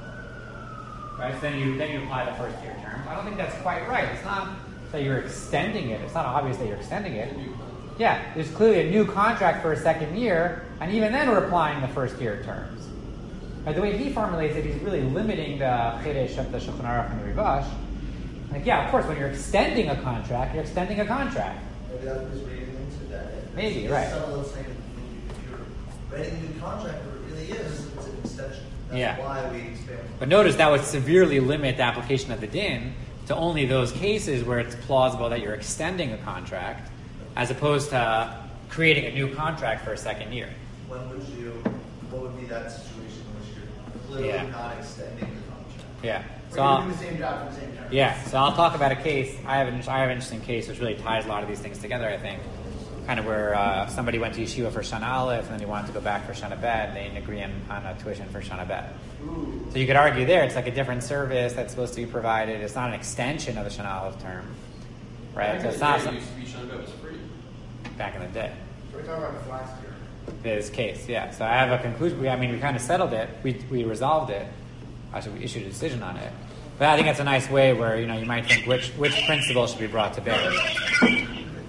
right? So then you then you apply the first year term. I don't think that's quite right. It's not that you're extending it. It's not obvious that you're extending it. Yeah, there's clearly a new contract for a second year, and even then we're applying the first year terms. Right, the way he formulates it, he's really limiting the Chedesh of the Shulchan Aruch and the Rivash. Like, yeah, of course, when you're extending a contract, you're extending a contract. Maybe that was reading into that. Maybe, It's right. Some of those things, if you're writing a new contract, what it really is, it's an extension. That's Yeah. why we expand. But notice that would severely limit the application of the din to only those cases where it's plausible that you're extending a contract, as opposed to creating a new contract for a second year. When would you, what would be that situation in which you're clearly Yeah. not extending the contract? Yeah. We're So I'll, doing the same job for the same term. yeah. So I'll talk about a case. I have an I have an interesting case which really ties a lot of these things together. I think, kind of where uh, somebody went to yeshiva for Shana Aleph and then he wanted to go back for Shana Bet. And they didn't agree on, on a tuition for Shana Bet. Ooh. So you could argue there it's like a different service that's supposed to be provided. It's not an extension of the Shana Aleph term, right? So it's not It some, used to be Shana was free. back in the day. So we're talking about this last year. This case, yeah. So I have a conclusion. We, I mean, we kind of settled it. We we resolved it. Actually, we issued a decision on it. But I think that's a nice way where you know you might think which which principle should be brought to bear. You're saying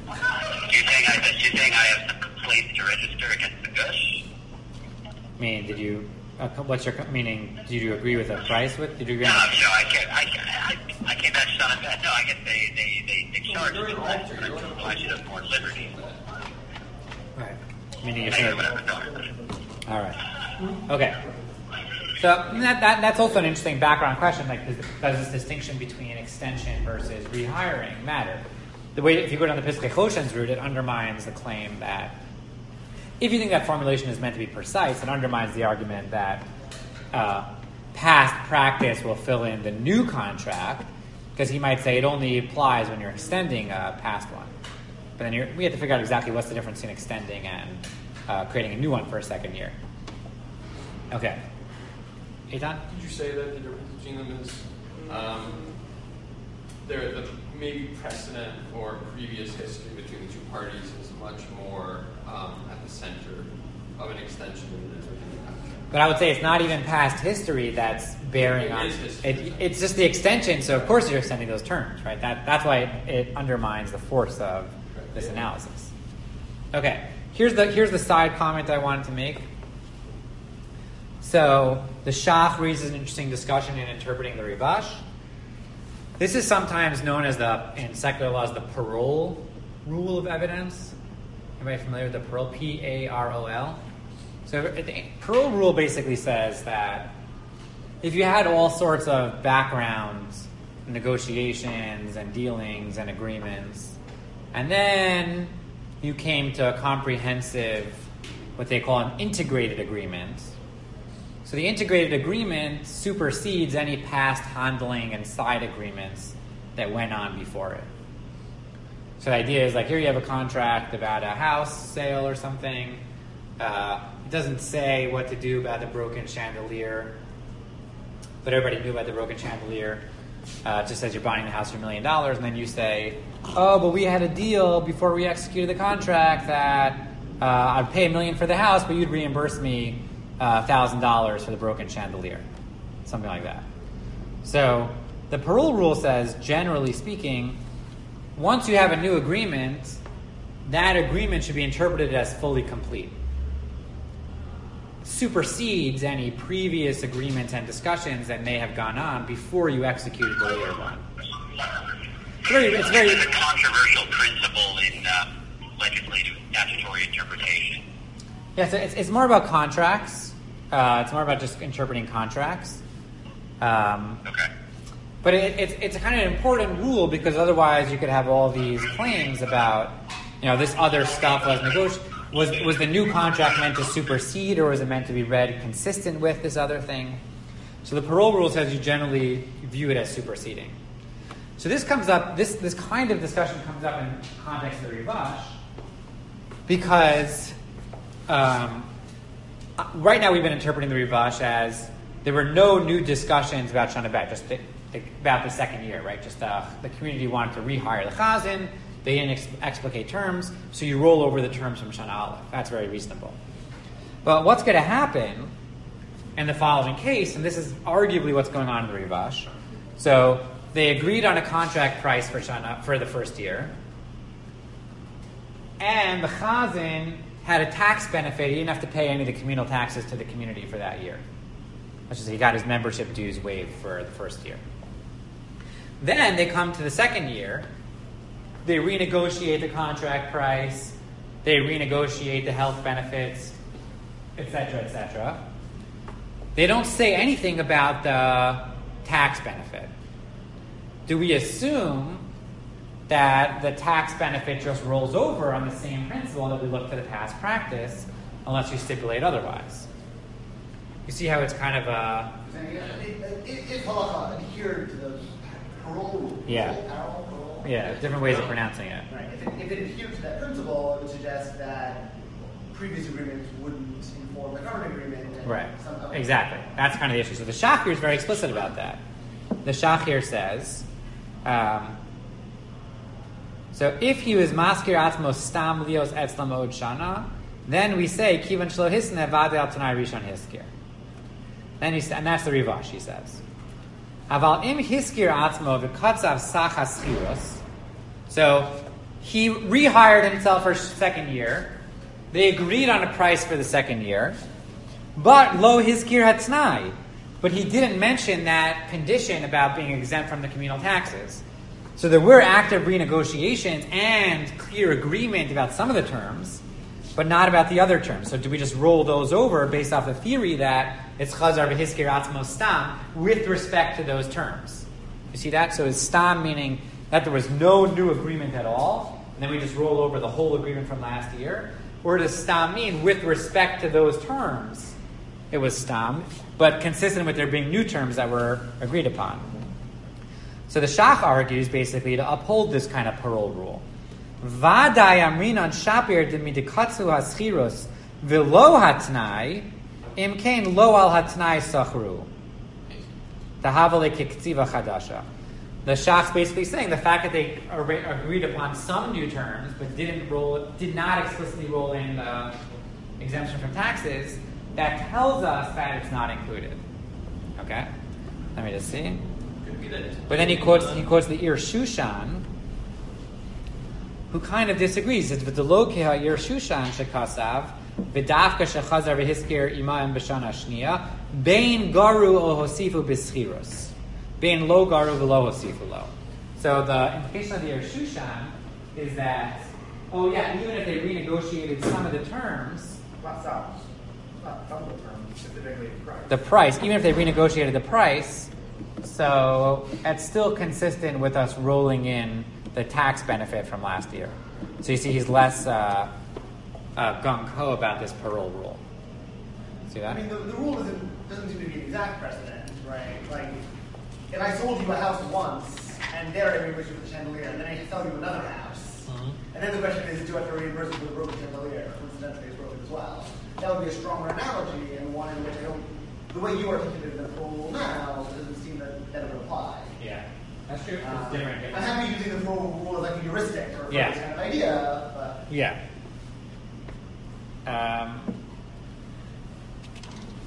I, you're saying I have some complaints to register against the Gush? I mean, did you? Uh, what's your meaning? Did you agree with the price? With did you agree? No, On you know, I can't, I, I, I came back to on that. No, I guess they, they, they, they charge You're me an less, alter, but you're an I should have more liberty. right. Meaning you're Anyway, saying. whatever, sorry. All right. Okay. So that, that that's also an interesting background question. Like, does, does this distinction between extension versus rehiring matter? The way, if you go down the Pesach Choshen's route, it undermines the claim that if you think that formulation is meant to be precise, it undermines the argument that uh, past practice will fill in the new contract, because he might say it only applies when you're extending a past one. But then you're, we have to figure out exactly what's the difference between extending and uh, creating a new one for a second year. Okay. Eitan? Did you say that the difference between them is um, there the maybe precedent or previous history between the two parties is much more um, at the center of an extension than it is within the contract? But I would say it's not even past history that's bearing It on is history. it. It's just the extension, so of course you're extending those terms, right? That that's why it, it undermines the force of this analysis. Okay, here's the here's the side comment I wanted to make. So the Shach raises an interesting discussion in interpreting the Rivash. This is sometimes known as the in secular law as the parole rule of evidence. Anybody familiar with the parole? P A R O L. So the parole rule basically says that if you had all sorts of backgrounds, negotiations and dealings and agreements, and then you came to a comprehensive, what they call an integrated agreement. So the integrated agreement supersedes any past handling and side agreements that went on before it. So the idea is like, here you have a contract about a house sale or something. Uh, it doesn't say what to do about the broken chandelier, but everybody knew about the broken chandelier. Uh, it just says you're buying the house for a million dollars, and then you say, oh, but we had a deal before we executed the contract that uh, I'd pay a million for the house, but you'd reimburse me one thousand dollars for the broken chandelier, something like that. So the parole rule says, generally speaking, once you have a new agreement, that agreement should be interpreted as fully complete. Supersedes any previous agreements and discussions that may have gone on before you executed the later one. It's very, it's very It's a controversial principle in uh, legislative statutory interpretation. yeah, so it's, it's more about contracts. Uh, it's more about just interpreting contracts. Um, Okay. But it, it's it's a kind of important rule because otherwise you could have all these claims about, you know, this other stuff was negotiated. Was was the new contract meant to supersede, or was it meant to be read consistent with this other thing? So the parole rule says you generally view it as superseding. So this comes up. This this kind of discussion comes up in context of the Rivash because um, right now we've been interpreting the Rivash as there were no new discussions about Shana Bet, just the, the, about the second year, right? Just uh, the community wanted to rehire the Chazan. They didn't ex- explicate terms, so you roll over the terms from Shana Aleph. That's very reasonable. But what's going to happen in the following case, and this is arguably what's going on in the Rivash. So they agreed on a contract price for Shana for the first year, and the Chazan had a tax benefit. He didn't have to pay any of the communal taxes to the community for that year. Which is he got his membership dues waived for the first year. Then they come to the second year. They renegotiate the contract price. They renegotiate the health benefits, et cetera, et cetera. They don't say anything about the tax benefit. Do we assume that the tax benefit just rolls over on the same principle that we look to the past practice, unless you stipulate otherwise? You see how it's kind of a... If halacha adhered to the parole rule, Yeah. parole, parole, Yeah, different ways of pronouncing it. right. If it, if it adhered to that principle, it would suggest that previous agreements wouldn't inform the current agreement. And Right. somehow- Exactly. That's kind of the issue. So the Shachir is very explicit about that. The Shachir says, um, so if he was maskir atzmos stam lios etzlam od shana, then we say kivan shlo hisne vade al tanai rishon hiskir. Then he, and that's the Rivash, he says. Aval im hiskir atzmo v'katzav sachas chiros. So he rehired himself for second year. They agreed on a price for the second year, but lo hiskir hatznai. But he didn't mention that condition about being exempt from the communal taxes. So there were active renegotiations and clear agreement about some of the terms, but not about the other terms. So do we just roll those over based off the theory that it's chazar v'hiskir atzmo stam with respect to those terms? You see that? So it's stam meaning that there was no new agreement at all, and then we just roll over the whole agreement from last year? Or does stam mean with respect to those terms, it was stam, but consistent with there being new terms that were agreed upon? So the Shach argues basically to uphold this kind of parole rule. Vaday amrinon shapir demidikatsu haschiros v'lo hatnai imkein lo al hatnai sachru tahavale kektiva chadasha. The Shach's basically saying the fact that they agreed upon some new terms but didn't roll, did not explicitly roll in the exemption from taxes, that tells us that it's not included. Okay, let me just see. But then he quotes he quotes the Ir Shushan, who kind of disagrees. He says, "V'delo keha Ir Shushan shekasav v'dafka shechazar v'hiskir imaim b'shana shniya bein garu o hosifu b'schiros bein lo garu v'lo hosifu lo." So the implication of the Ir Shushan is that, oh yeah, even if they renegotiated some of the terms, Not some, not some of the terms, specifically the price. the price, even if they renegotiated the price, so it's still consistent with us rolling in the tax benefit from last year. So you see he's less uh, uh, gung-ho about this parole rule. See that? I mean, the, the rule doesn't, doesn't seem to be an exact precedent, right? Like, if I sold you a house once, and there I reimburse you for the chandelier, and then I sell you another house, Mhm. and then the question is, do I have to reimburse you for the broken chandelier? Coincidentally, it's broken as well. That would be a stronger analogy, and one in which I don't, the way you articulated the full rule now, it doesn't seem that that would apply. Yeah, that's true. Um, It's different. I'm happy using the full rule as like a heuristic or Yeah. this kind of idea, but Yeah. Um,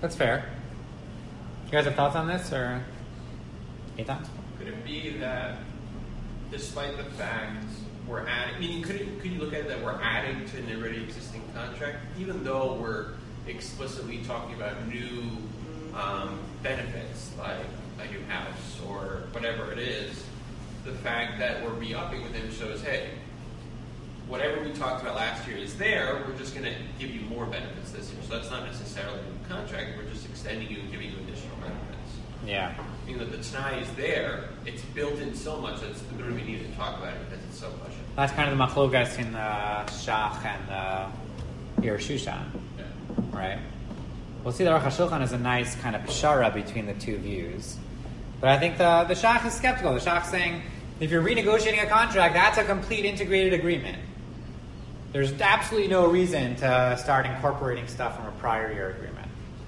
That's fair. You guys have thoughts on this, or Eitan? Could it be that, despite the fact we're adding, meaning could it, could you look at it that we're adding to an already existing contract, even though we're explicitly talking about new um, benefits, like a new house or whatever it is, the fact that we're re-upping with him shows, hey, whatever we talked about last year is there, we're just going to give you more benefits this year. So that's not necessarily a new contract, we're just extending you and giving you additional benefits. Yeah. Meaning that the Tanai is there, it's built in so much that we don't even need to talk about it because it's so much. That's kind of the machlokas in the Shach and the Ir Shushan, Yeah. right? We'll see the Aruch HaShulchan is a nice kind of pshara between the two views. But I think the, the Shach is skeptical. The Shach is saying, if you're renegotiating a contract, that's a complete integrated agreement. There's absolutely no reason to start incorporating stuff from a prior year agreement.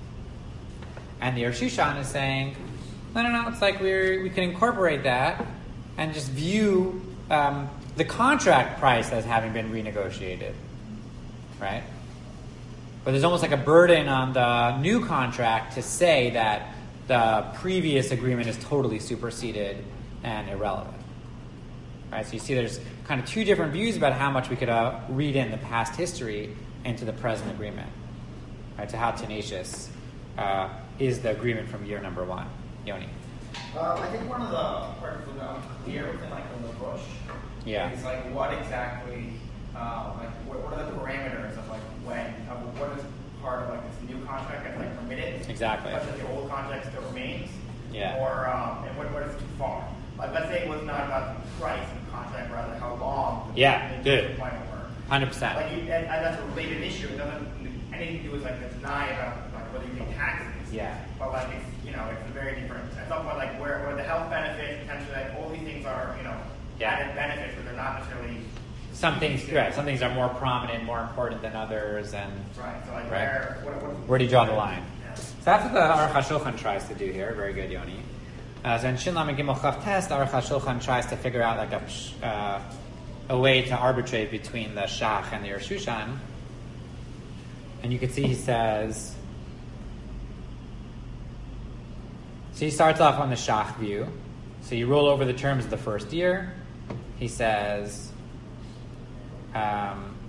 And the Ir Shushan is saying, no, no, no, it's like we're, we can incorporate that and just view um, the contract price as having been renegotiated, right? But there's almost like a burden on the new contract to say that the previous agreement is totally superseded and irrelevant, right? So you see there's kind of two different views about how much we could uh, read in the past history into the present agreement, right? To how tenacious uh, is the agreement from year number one. Yoni. Uh, I think one of the parts that unclear within like the Labush Yeah. is like what exactly, uh, like what, what are the parameters of like when, of what is part of like this new contract that's like permitted? Exactly. Such that the old contract still remains? Yeah. Or, um, and what, what is too far? Like let's say it was not about the price of the contract, rather how long the Yeah, the good. might work. one hundred percent. Like you, and, and that's a related issue. It doesn't anything to do with like the deny about like whether you pay taxes. Yeah. But like it's you know it's a very different. At some point, like where, where the health benefits potentially, like all these things are you know Yeah. added benefits, but they're not necessarily Some things, right, some things are more prominent, more important than others, and right. So like Right. where what, what, where do you draw the line? Yeah. So that's what the Aruch HaShulchan tries to do here. Very good, Yoni. Uh, so in Shin Lamed Gimel Chav Tes, the Aruch HaShulchan tries to figure out like a uh, a way to arbitrate between the Shach and the Ir Shushan. And you can see he says, so he starts off on the Shach view. So you roll over the terms of the first year. He says, um,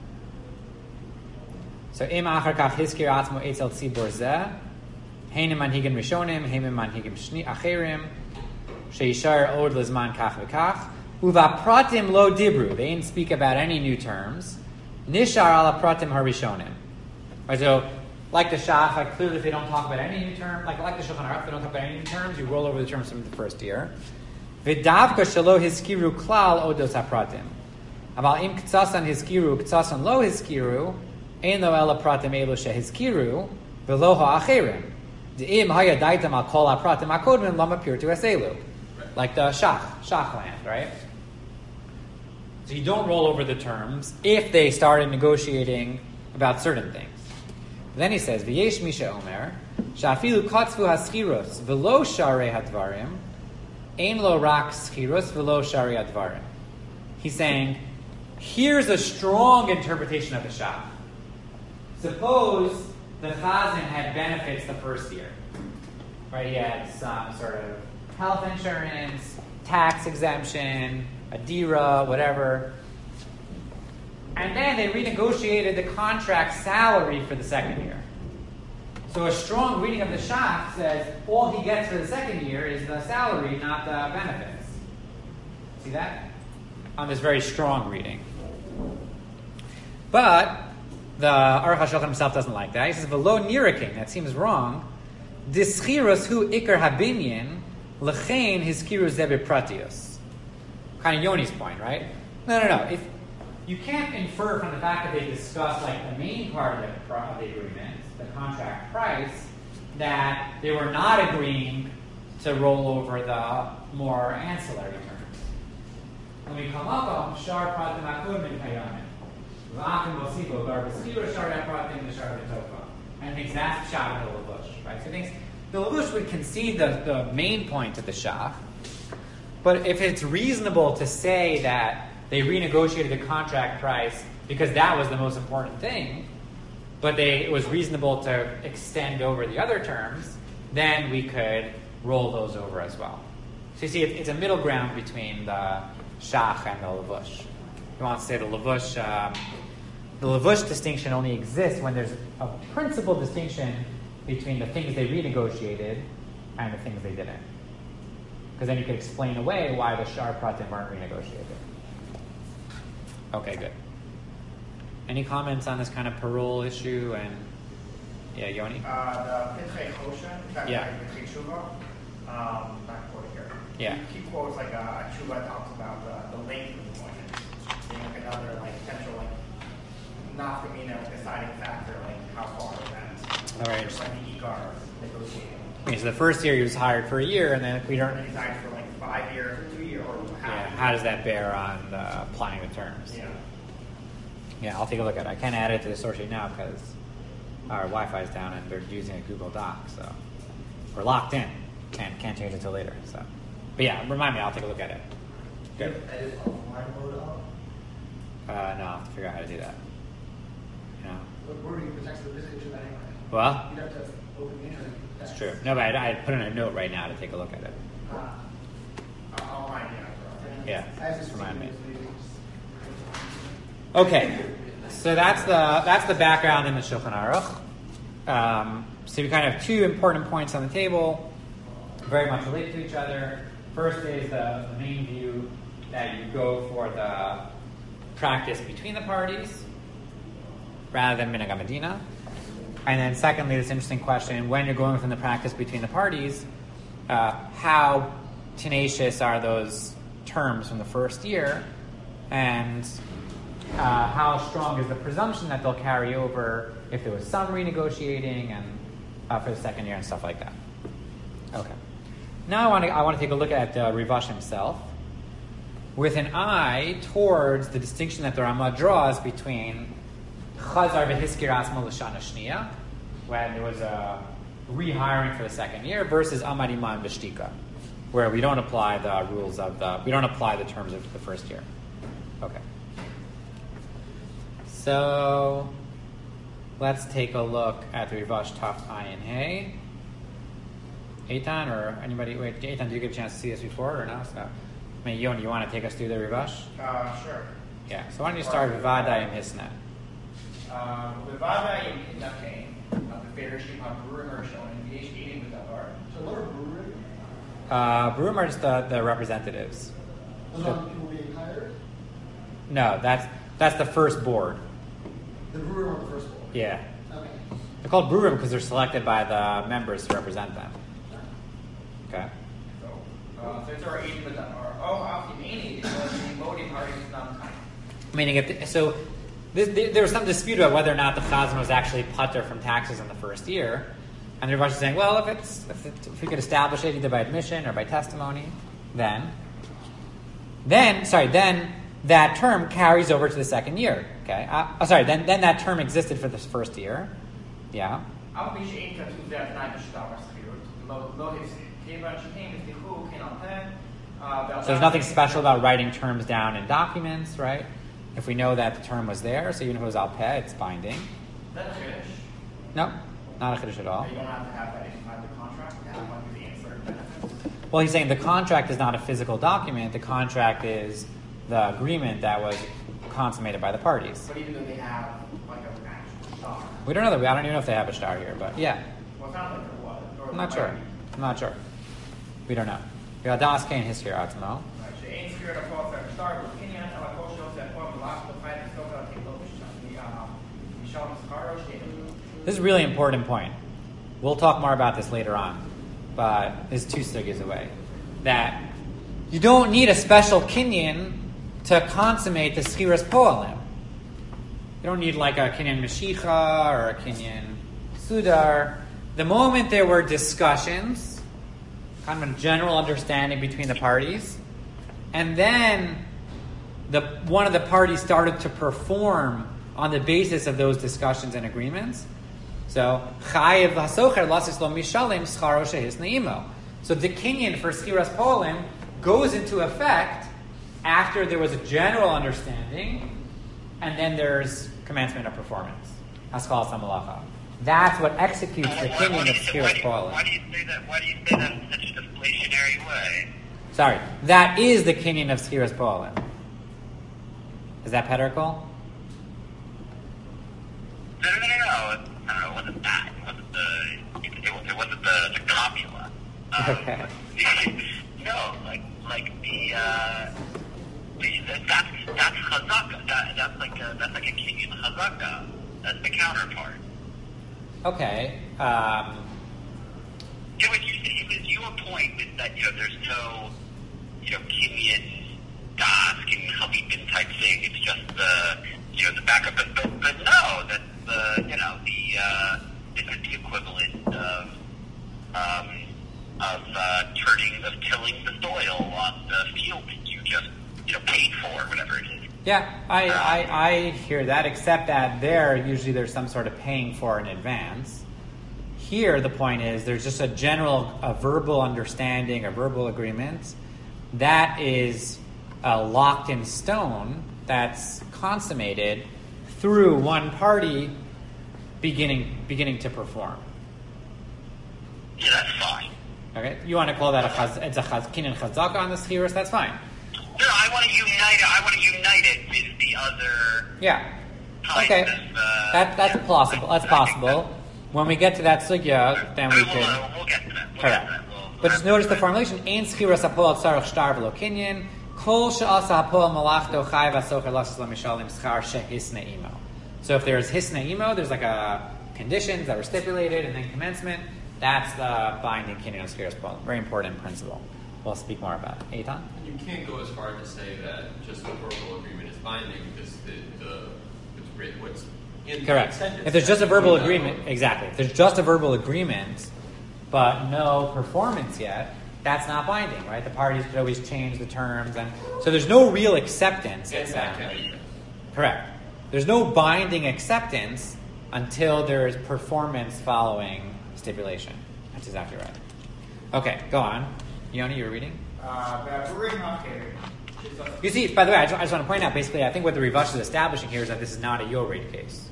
so im achar kach hiskir atzmo etzel tzibor zeh, heinem manhigim rishonim, heinem manhigim shni acherim, sheishar od lezman kach v'kach, uva pratim lo dibru, they didn't speak about any new terms, nishar ala pratim harishonim. Right, so, like the Shach, like clearly if they don't talk about any new term, like like the Shulchan Aruch, if they don't talk about any new terms, you roll over the terms from the first year. V'davka shelo hiskiru klal odos hapratim. Aval im ktsasan hiskiru, ktsasan lo hiskiru, ein lo ela pratim elu shehiskiru, v'lo ha'acherim. D'im haya daitam al kol hapratim hakodmin lama pir to eselu. Like the Shach, Shach land, right? So you don't roll over the terms if they started negotiating about certain things. Then he says, "V'yesh misha omer, shafilu katzvu haschirus v'lo sharei hadvarim, ein lo rak schirus v'lo sharei hadvarim." He's saying, here's a strong interpretation of the Shach. Suppose the Chazan had benefits the first year, right? He had some sort of health insurance, tax exemption, a dira, whatever. And then they renegotiated the contract salary for the second year. So a strong reading of the Shach says all he gets for the second year is the salary, not the benefits. See that? On this very strong reading. But the Aruch HaShulchan himself doesn't like that. He says, "V'lo niraking," that seems wrong. Dischirus hu ikar habinyin, lechein hiskiru zebe pratios. Kind of Yoni's point, right? No, no, no. If you can't infer from the fact that they discuss like the main part of the, of the agreement, the contract price, that they were not agreeing to roll over the more ancillary terms. When we come up on shar pratim akud min kayamin, v'akim v'osibo bar v'skira shar pratim v'shar v'tofa, and thinks that's pshat of the Labush, right? So he thinks the Labush would concede the, the main point of the Shach, but if it's reasonable to say that they renegotiated the contract price because that was the most important thing, but they, it was reasonable to extend over the other terms, then we could roll those over as well. So you see, it, it's a middle ground between the shach and the levush. You want to say the levush, um, the levush distinction only exists when there's a principal distinction between the things they renegotiated and the things they didn't. Because then you could explain away why the shar pratim weren't renegotiated. Okay, good. Any comments on this kind of parole issue? And yeah, Yoni? Uh, the Pitchei Choshen, that's Yeah. like Pitchei Tshuva, um, not quoted here. Yeah. He, he quotes like a, a Tshuva talks about the, the length of deployment being like another like potential like nafkamina deciding factor, like how far it went. All right. Just like the Igar negotiating. Okay, so the first year he was hired for a year, and then if we don't, And then he's hired for like five years or two years or half. yeah, how does that bear on uh, applying the terms? Yeah. Yeah, I'll take a look at it. I can't add it to the source sheet now because our Wi-Fi is down and they're using a Google Doc, so we're locked in. Can't can't change it until later. So, but yeah, remind me. I'll take a look at it. Good. Edit offline mode out. Uh, no, I'll have to figure out how to do that. You know. But Rudy protects the visitor that anyway. Well, You'd have to open the internet. that's true. No, but I, I put in a note right now to take a look at it. Ah. I'll remind you after. Yeah, I have to just remind me. see Okay, so that's the that's the background in the Shulchan Aruch. Um, so we kind of have two important points on the table, very much related to each other. First is the, the main view that you go for the practice between the parties rather than minhag Medina. And then secondly, this interesting question, when you're going within the practice between the parties, uh, how tenacious are those terms from the first year, and uh, how strong is the presumption that they'll carry over if there was some renegotiating and uh, for the second year and stuff like that. Okay. Now I want to I want to take a look at uh, Rivash himself with an eye towards the distinction that the Rama draws between Chazar v'Hiskir Asma l'Shana Shniya, when there was a rehiring for the second year, versus Amad Iman v'Shtika, where we don't apply the rules of the we don't apply the terms of the first year. Okay. So let's take a look at the Rivash Taf Ayin Hey. Eitan or anybody? Wait, Eitan, do you get a chance to see this before or no? So, I mean, Yoni, you want to take us through the Rivash? Uh, sure. Yeah. So why don't you start with Vadai and Hisna? Bevada in Hidnakein, the Federation on Brewer Herschel, and V H eating with Davar. So what are brewery? Uh, Bruim are just the, the representatives. Those are the people being hired? No, that's that's the first board. The brewer or the first board? Yeah. Okay. They're called Bruim because they're selected by the members to represent them. Okay. So, uh, so it's our eating with Davar. Oh, Afimani, because the voting party is not kind. Meaning, if the, so this, there was some dispute about whether or not the chazan was actually putter from taxes in the first year, and the Rivash is saying, well, if it's if, it, if we could establish it either by admission or by testimony, then then sorry, then that term carries over to the second year. Okay. Uh, oh, sorry, then then that term existed for this first year. Yeah. אף מי שאין כתוב זה התנאי בשטר הסחירות, לא, לא הפסיד. כיוון שהם הבטיחו כן על פן, So there's nothing special about writing terms down in documents, right? If we know that the term was there, so even if it was al peh, it's binding. That's a chiddush. No, not a chiddush at all. You don't have to have that inside the contract. You have one with the insert benefits. Well, he's saying the contract is not a physical document. The contract is the agreement that was consummated by the parties. But even though they have like an actual star. We don't know that. We, I don't even know if they have a star here, but yeah. Well, it's not like there was. Or I'm not like- sure. I'm not sure. We don't know. We got Das Kane history, Atzmo. Right, שאין ספירת הפועל זה השטר, בקניין, אבל כל שעות זה הפועל מלאך בפייט לסוף על התקלות משם מסחר או שתיים. This is a really important point. We'll talk more about this later on, but it's two sugyas away. That you don't need a special kinyan to consummate the schiras poalim. You don't need like a kinyan mashicha or a kinyan sudar. The moment there were discussions, kind of a general understanding between the parties, and then the one of the parties started to perform on the basis of those discussions and agreements. So, chayev hasocher lasis lo mishalim scharo shehis neimo. So the kinyan for skiras polim goes into effect after there was a general understanding, and then there's commencement of performance. Haskalas HaMalacha. That's what executes the Why- why kinyan do of you say- why Schiras do you- Why Poilin. do you say that? Why do you say that in such a deflationary way? Sorry, that is the kinyan of Schiras Poilin. Is that pedergal? No, no, no, no. I don't know. It wasn't that. It wasn't the. It, it, it wasn't the, the copula. Um, Okay. no, like like the. Uh, the that's that's chazaka. That, that's like a, that's like a kinyan chazaka. That's the counterpart. Okay. Um, It was, you, it was your point was that, you know, there's no, you know, Kinyan, Dask, and Halipin type thing. It's just the, you know, the backup. But, but, but no, that's the, you know, the, uh, this is the equivalent of, um, of, uh, turning, of tilling the soil on the field that you just, you know, paid for, whatever it is. yeah, I, I, I hear that, except that there, usually there's some sort of paying for in advance. Here, the point is there's just a general, a verbal understanding, a verbal agreement that is uh, locked in stone, that's consummated through one party beginning beginning to perform. Yeah, that's fine. Okay, you want to call that a chaz, it's a chaz, kinyan chazaka on the schiras, that's fine. No, I want to unite it. I want to unite it with the other Yeah. kinds Okay. of, uh, That that's yeah, plausible. That's I think possible. When we get to that sugya, then we We'll, can. uh, we'll get to that. We'll Correct. get to that. We'll, But just notice the formulation: "Ein schiras hapol tzarich shtar v'lo kinyan, kol she'asa hapol malachto chai v'asocher lasses lemishal schar shehisne imo." So if there's hisne imo, there's like a conditions that were stipulated, and then commencement. That's the binding kinyan of schiras poel. Very important principle. We'll speak more about it. Eitan? You can't go as far to say that just the verbal agreement is binding because the, the what's written, what's in the Correct. sentence If there's just a verbal has to be done. agreement, exactly. If there's just a verbal agreement, but no performance yet, that's not binding, right? The parties could always change the terms, and so there's no real acceptance. And It's that saying. can be- Correct. There's no binding acceptance until there is performance following stipulation. That's exactly right. Okay, go on. Yoni, you were reading? Uh, B'Aburim Hacher, she's a- You see, by the way, I just, I just want to point out, basically, I think what the Rivash is establishing here is that this is not a Yored case.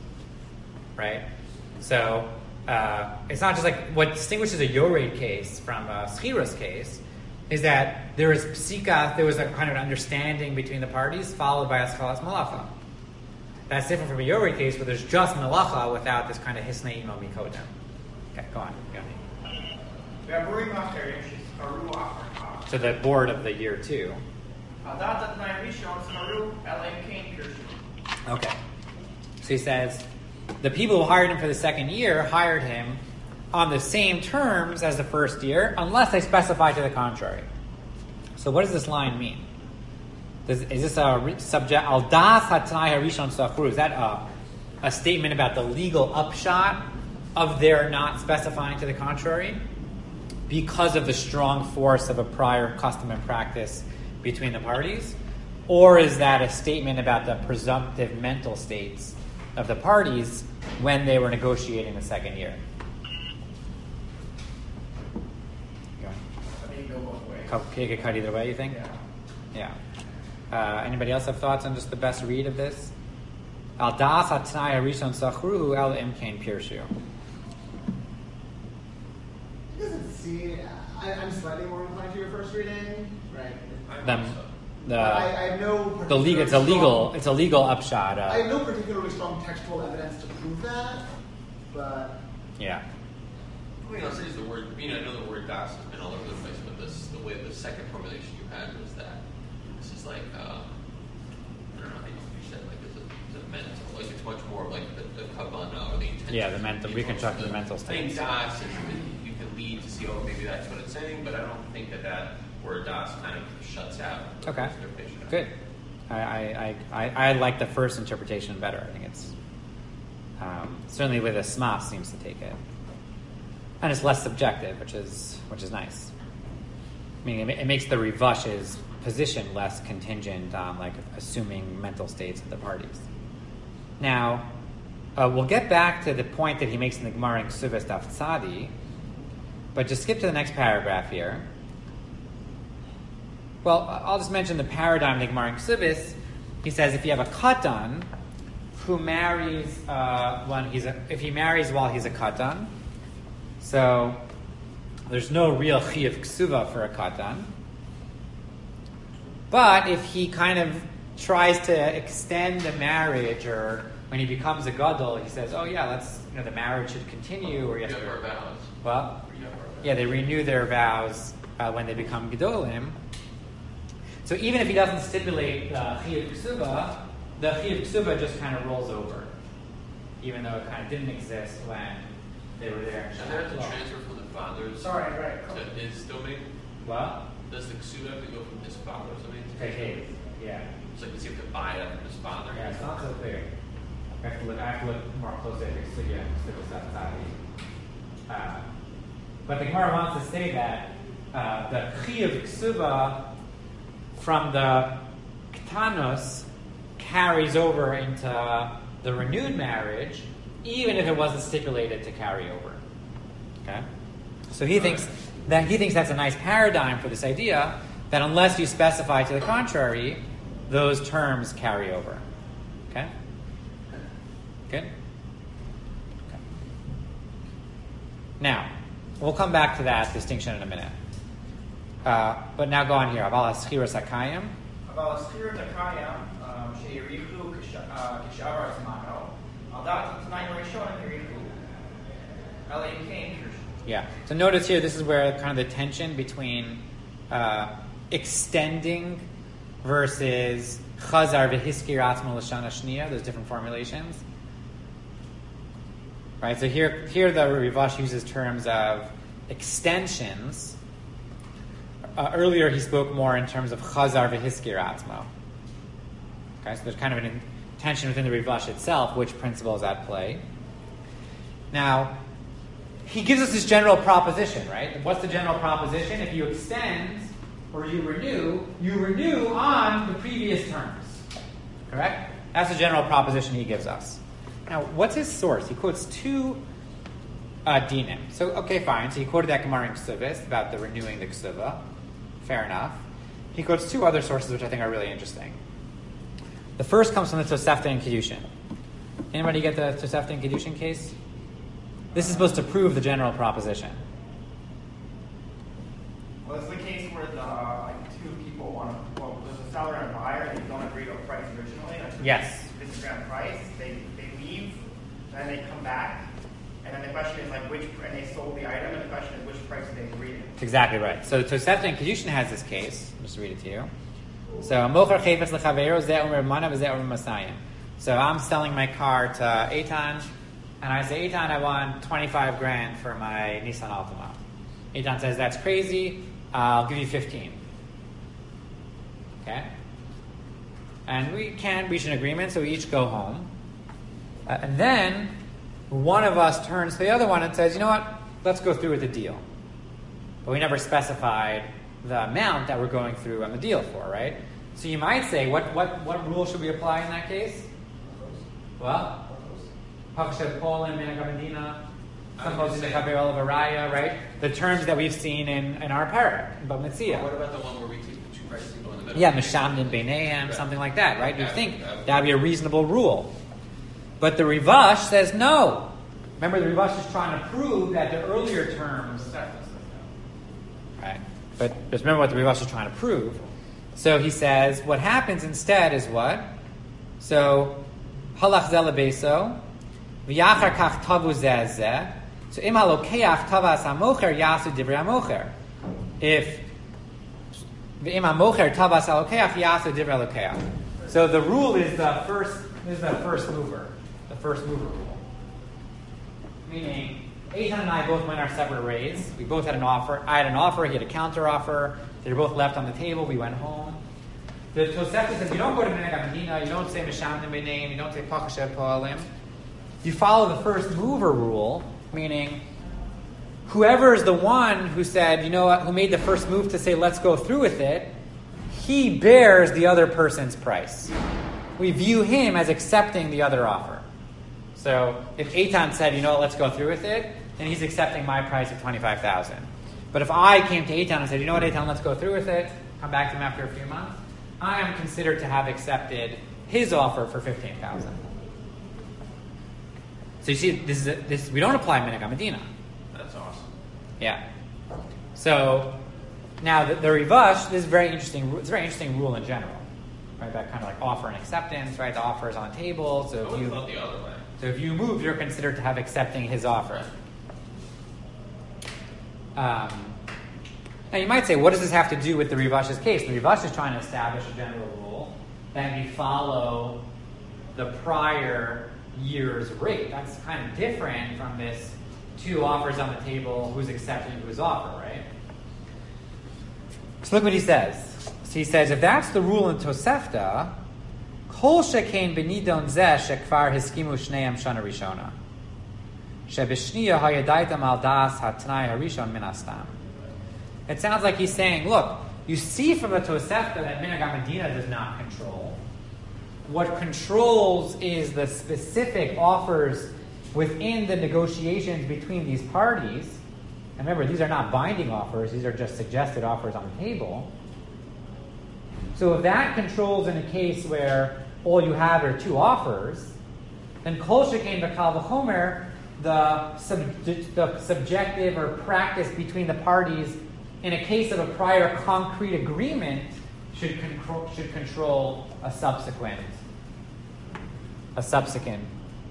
Right? So, uh, it's not just like, what distinguishes a Yored case from a Schiras case is that there is psika, there was a kind of an understanding between the parties, followed by a Schalas Malacha. That's different from a Yored case where there's just Malacha without this kind of Hisne Imo Mikodem. Okay, go on. Yoni. B'Aburim Hacher, she's Haru Acher. So the board of the year two. Adat Atnai Rishon Haru Elim Kain Kirshu. Okay. So he says, the people who hired him for the second year hired him on the same terms as the first year, unless they specify to the contrary. So what does this line mean? Does, is this a re- subject? Al das hatanai harishon sachru. Is that a, a statement about the legal upshot of their not specifying to the contrary? Because of the strong force of a prior custom and practice between the parties? Or is that a statement about the presumptive mental states of the parties when they were negotiating the second year? Go on. I mean, go both ways. Cut- Can it get cut either way, you think? Yeah. Yeah. Uh, anybody else have thoughts on just the best read of this? Al das hatnai harishon sachruhu el imkain pirshu. It doesn't seem. I, I'm slightly more inclined to your first reading, right? I Them, think so. the I, I have no. the legal. It's a particularly legal. strong- It's a legal upshot. I have Uh, no particularly strong textual evidence to prove that, but yeah. I mean, I'll say is the word. I mean, I know the word das has been all over the place, but this, the way the second formulation you had was that this is like, uh, I don't know how you, you said, like it's a, it's a mental, like it's much more like the, the kavana or the intention. Yeah, the mental- reconstructing the mental I think states. das is you can lead to see, oh, maybe that's what it's saying, but I don't think that that word das kind of shuts out. the Okay. interpretation. Good. I, I, I, I like the first interpretation better. I think it's um, certainly the way the Smas seems to take it, and it's less subjective, which is which is nice. I mean, it, ma- it makes the Rivush's position less contingent on like assuming mental states of the parties. Now, uh, we'll get back to the point that he makes in the Gemara in Ksubas Daf Tzadi, but just skip to the next paragraph here. Well, I'll just mention the paradigm of the Gemara in Ksubis. He says if you have a katan who marries uh, when he's a, if he marries while he's a katan, so there's no real chiyuv ksuva for a katan. But if he kind of tries to extend the marriage, or when he becomes a gadol, he says, "Oh yeah, let's you know the marriage should continue." Or yes, We have our vows. well, We have our vows. yeah, they renew their vows uh, when they become gedolim. So even if he doesn't stipulate the chiyuv ksuva, the chiyuv ksuva just kind of rolls over, even though it kind of didn't exist when they were there. Does that have to transfer from the father's Sorry, right. to his domain? Well, Does the ksuba have to go from his father's domain to take his? it. Yeah. So does he have to buy it from his father? Yeah, it's not so clear. I have to look, I have to look more closely at the Sugya and Sugya uh, But the Gemara wants to say that uh, the chiyuv ksuba from the ktanos carries over into the renewed marriage, even if it wasn't stipulated to carry over. Okay, so he thinks that he thinks that's a nice paradigm for this idea that unless you specify to the contrary, those terms carry over. Okay, good. Okay. Now we'll come back to that distinction in a minute. Uh, but now go on here. Aval aschiras hakayim. אבל הזכירות הקיים שהאריכו כשעבר זמנו, על דעת התנאי הראשון האריכו, אלא אם כן קירשו. Yeah. So notice here, this is where kind of the tension between uh, extending versus chazar v'hiskir atzmo l'shana shniya, those different formulations. Right. So here, here the Rivash uses terms of extensions. Uh, earlier, he spoke more in terms of chazar v'hiskir atzmo. Okay, so there's kind of an tension within the Rivash itself, which principle is at play. Now, he gives us this general proposition, right? What's the general proposition? If you extend or you renew, you renew on the previous terms. Correct? That's the general proposition he gives us. Now, what's his source? He quotes two uh, dinim. So, okay, fine. So he quoted that Gemara in Ksubis about the renewing the Ksuva. Fair enough. He quotes two other sources which I think are really interesting. The first comes from the Tosefta and Kedushin. Anybody get the Tosefta and Kedushin case? This is supposed to prove the general proposition. Well, it's the case where the like two people want to, well, there's a seller and a buyer, and they don't agree on price originally. Like, Yes. disagree on price. They they leave, and then they come back, and then the question is like which, and they sold the item, and the question is which price did they agree to? That's exactly right. So Tosefta and Kedushin has this case. I'll just read it to you. So Mochar chayfetz lechaveiro zeh omer mana v'zeh omer masayim. So I'm selling my car to Eitan, and I say, Eitan, I want twenty-five grand for my Nissan Altima. Eitan says, that's crazy. I'll give you fifteen. Okay? And we can't reach an agreement, so we each go home. Uh, and then one of us turns to the other one and says, you know what? Let's go through with the deal. But we never specified the amount that we're going through on the deal for, right? So you might say, what what, what rule should we apply in that case? Well, right? The terms that we've seen in, in our parak, but Metzia. What about the one where we take the two prices and go in the middle? Yeah, Mishamnin Beinehem, something like that, right? You'd think that would be a reasonable rule. But the Rivash says no. Remember, the Rivash is trying to prove that the earlier terms... Right? But just remember what the Rivash is trying to prove. So he says, what happens instead is what? So, halach zeh lebeso, v'yachar kach tavu zeh zeh. So, im halokeach tavas hamocher yasu divrei hamocher. If v'im hamocher tavas halokeach yasu divrei halokeach. So the rule is the first is the first mover, the first mover rule. Meaning, Eitan and I both went our separate ways. We both had an offer. I had an offer. He had a counter offer. They were both left on the table. We went home. The Tosefta says you don't go to Menegam Medina. You don't say Mishamnim B'neim. You don't say Pakashet Po'alim. You follow the first mover rule, meaning whoever is the one who said, you know what, who made the first move to say let's go through with it, he bears the other person's price. We view him as accepting the other offer. So if Eitan said, you know what, let's go through with it, then he's accepting my price of twenty-five thousand dollars. But if I came to Eitan and said, you know what, Eitan, let's go through with it, come back to him after a few months, I am considered to have accepted his offer for fifteen thousand dollars. So you see, this is a, this we don't apply minhag Medina. That's awesome. Yeah. So now the, the rivash, this is very interesting. It's a very interesting rule in general, right? That kind of like offer and acceptance, right? The offer is on the table. So I if would you have thought the other way. so if you move, you're considered to have accepting his offer. Um, now you might say, what does this have to do with the rivash's case? The rivash is trying to establish a general rule that we follow the prior year's rate. That's kind of different from this two offers on the table, who's accepting who's offer, right? So look what he says. So he says, if that's the rule in Tosefta, kol shekain benidon zeh shekvar hiskimu shneim shana rishona. Shebishniya hayadaitam al das hatnai harishon min astam. It sounds like he's saying, look, you see from the Tosefta that minhag Medina does not control. What controls is the specific offers within the negotiations between these parties. And remember, these are not binding offers, these are just suggested offers on the table. So if that controls in a case where all you have are two offers, then kol shekain v'kal v'chomer, the, sub- the subjective or practice between the parties in a case of a prior concrete agreement should control, should control a subsequent a subsequent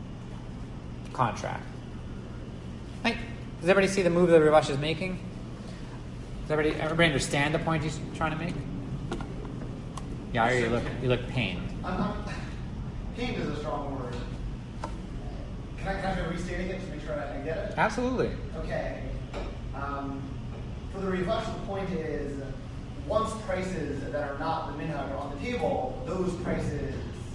contract. Right? Does everybody see the move that Rivash is making? Does everybody, everybody understand the point he's trying to make? Yeah, you look you look pained. I'm not, pained is a strong word. Can I, can I try restating it to make sure I get it? Absolutely. Okay. Um, for the Rivash, the point is, once prices that are not the minhag are on the table, those prices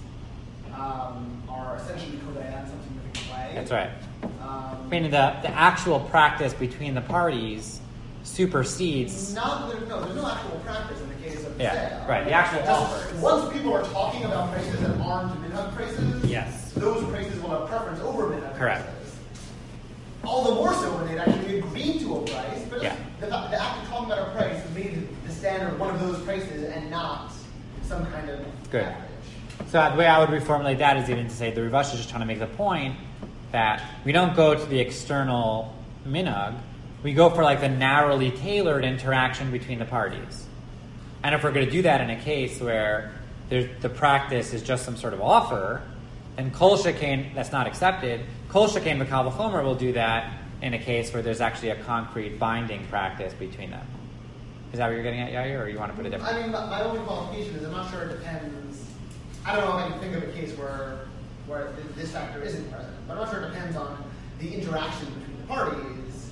um, are essentially kodayan in some significant way. That's right. Um, Meaning the, the actual practice between the parties supersedes. Not that there, no, there's no actual practice in the case of the Yeah, sale. right, the actual Just offers. Once people are talking about prices that aren't minhag prices, Yes. those prices will have preference over minhag Correct. prices. All the more so when they'd actually agreed to a price, but Yeah. the, the act of talking about a price made the standard one of those prices and not some kind of Good. average. So the way I would reformulate that is even to say the Rivash is just trying to make the point that we don't go to the external minhag, we go for like the narrowly tailored interaction between the parties. And if we're going to do that in a case where there's, the practice is just some sort of offer, then kol shekain, that's not accepted, kol shekain v'kal v'chomer will do that in a case where there's actually a concrete binding practice between them. Is that what you're getting at, Yair, or you want to put it different? I mean, my, my only qualification is I'm not sure it depends. I don't know if I can think of a case where where th- this factor isn't present, but I'm not sure it depends on the interaction between the parties.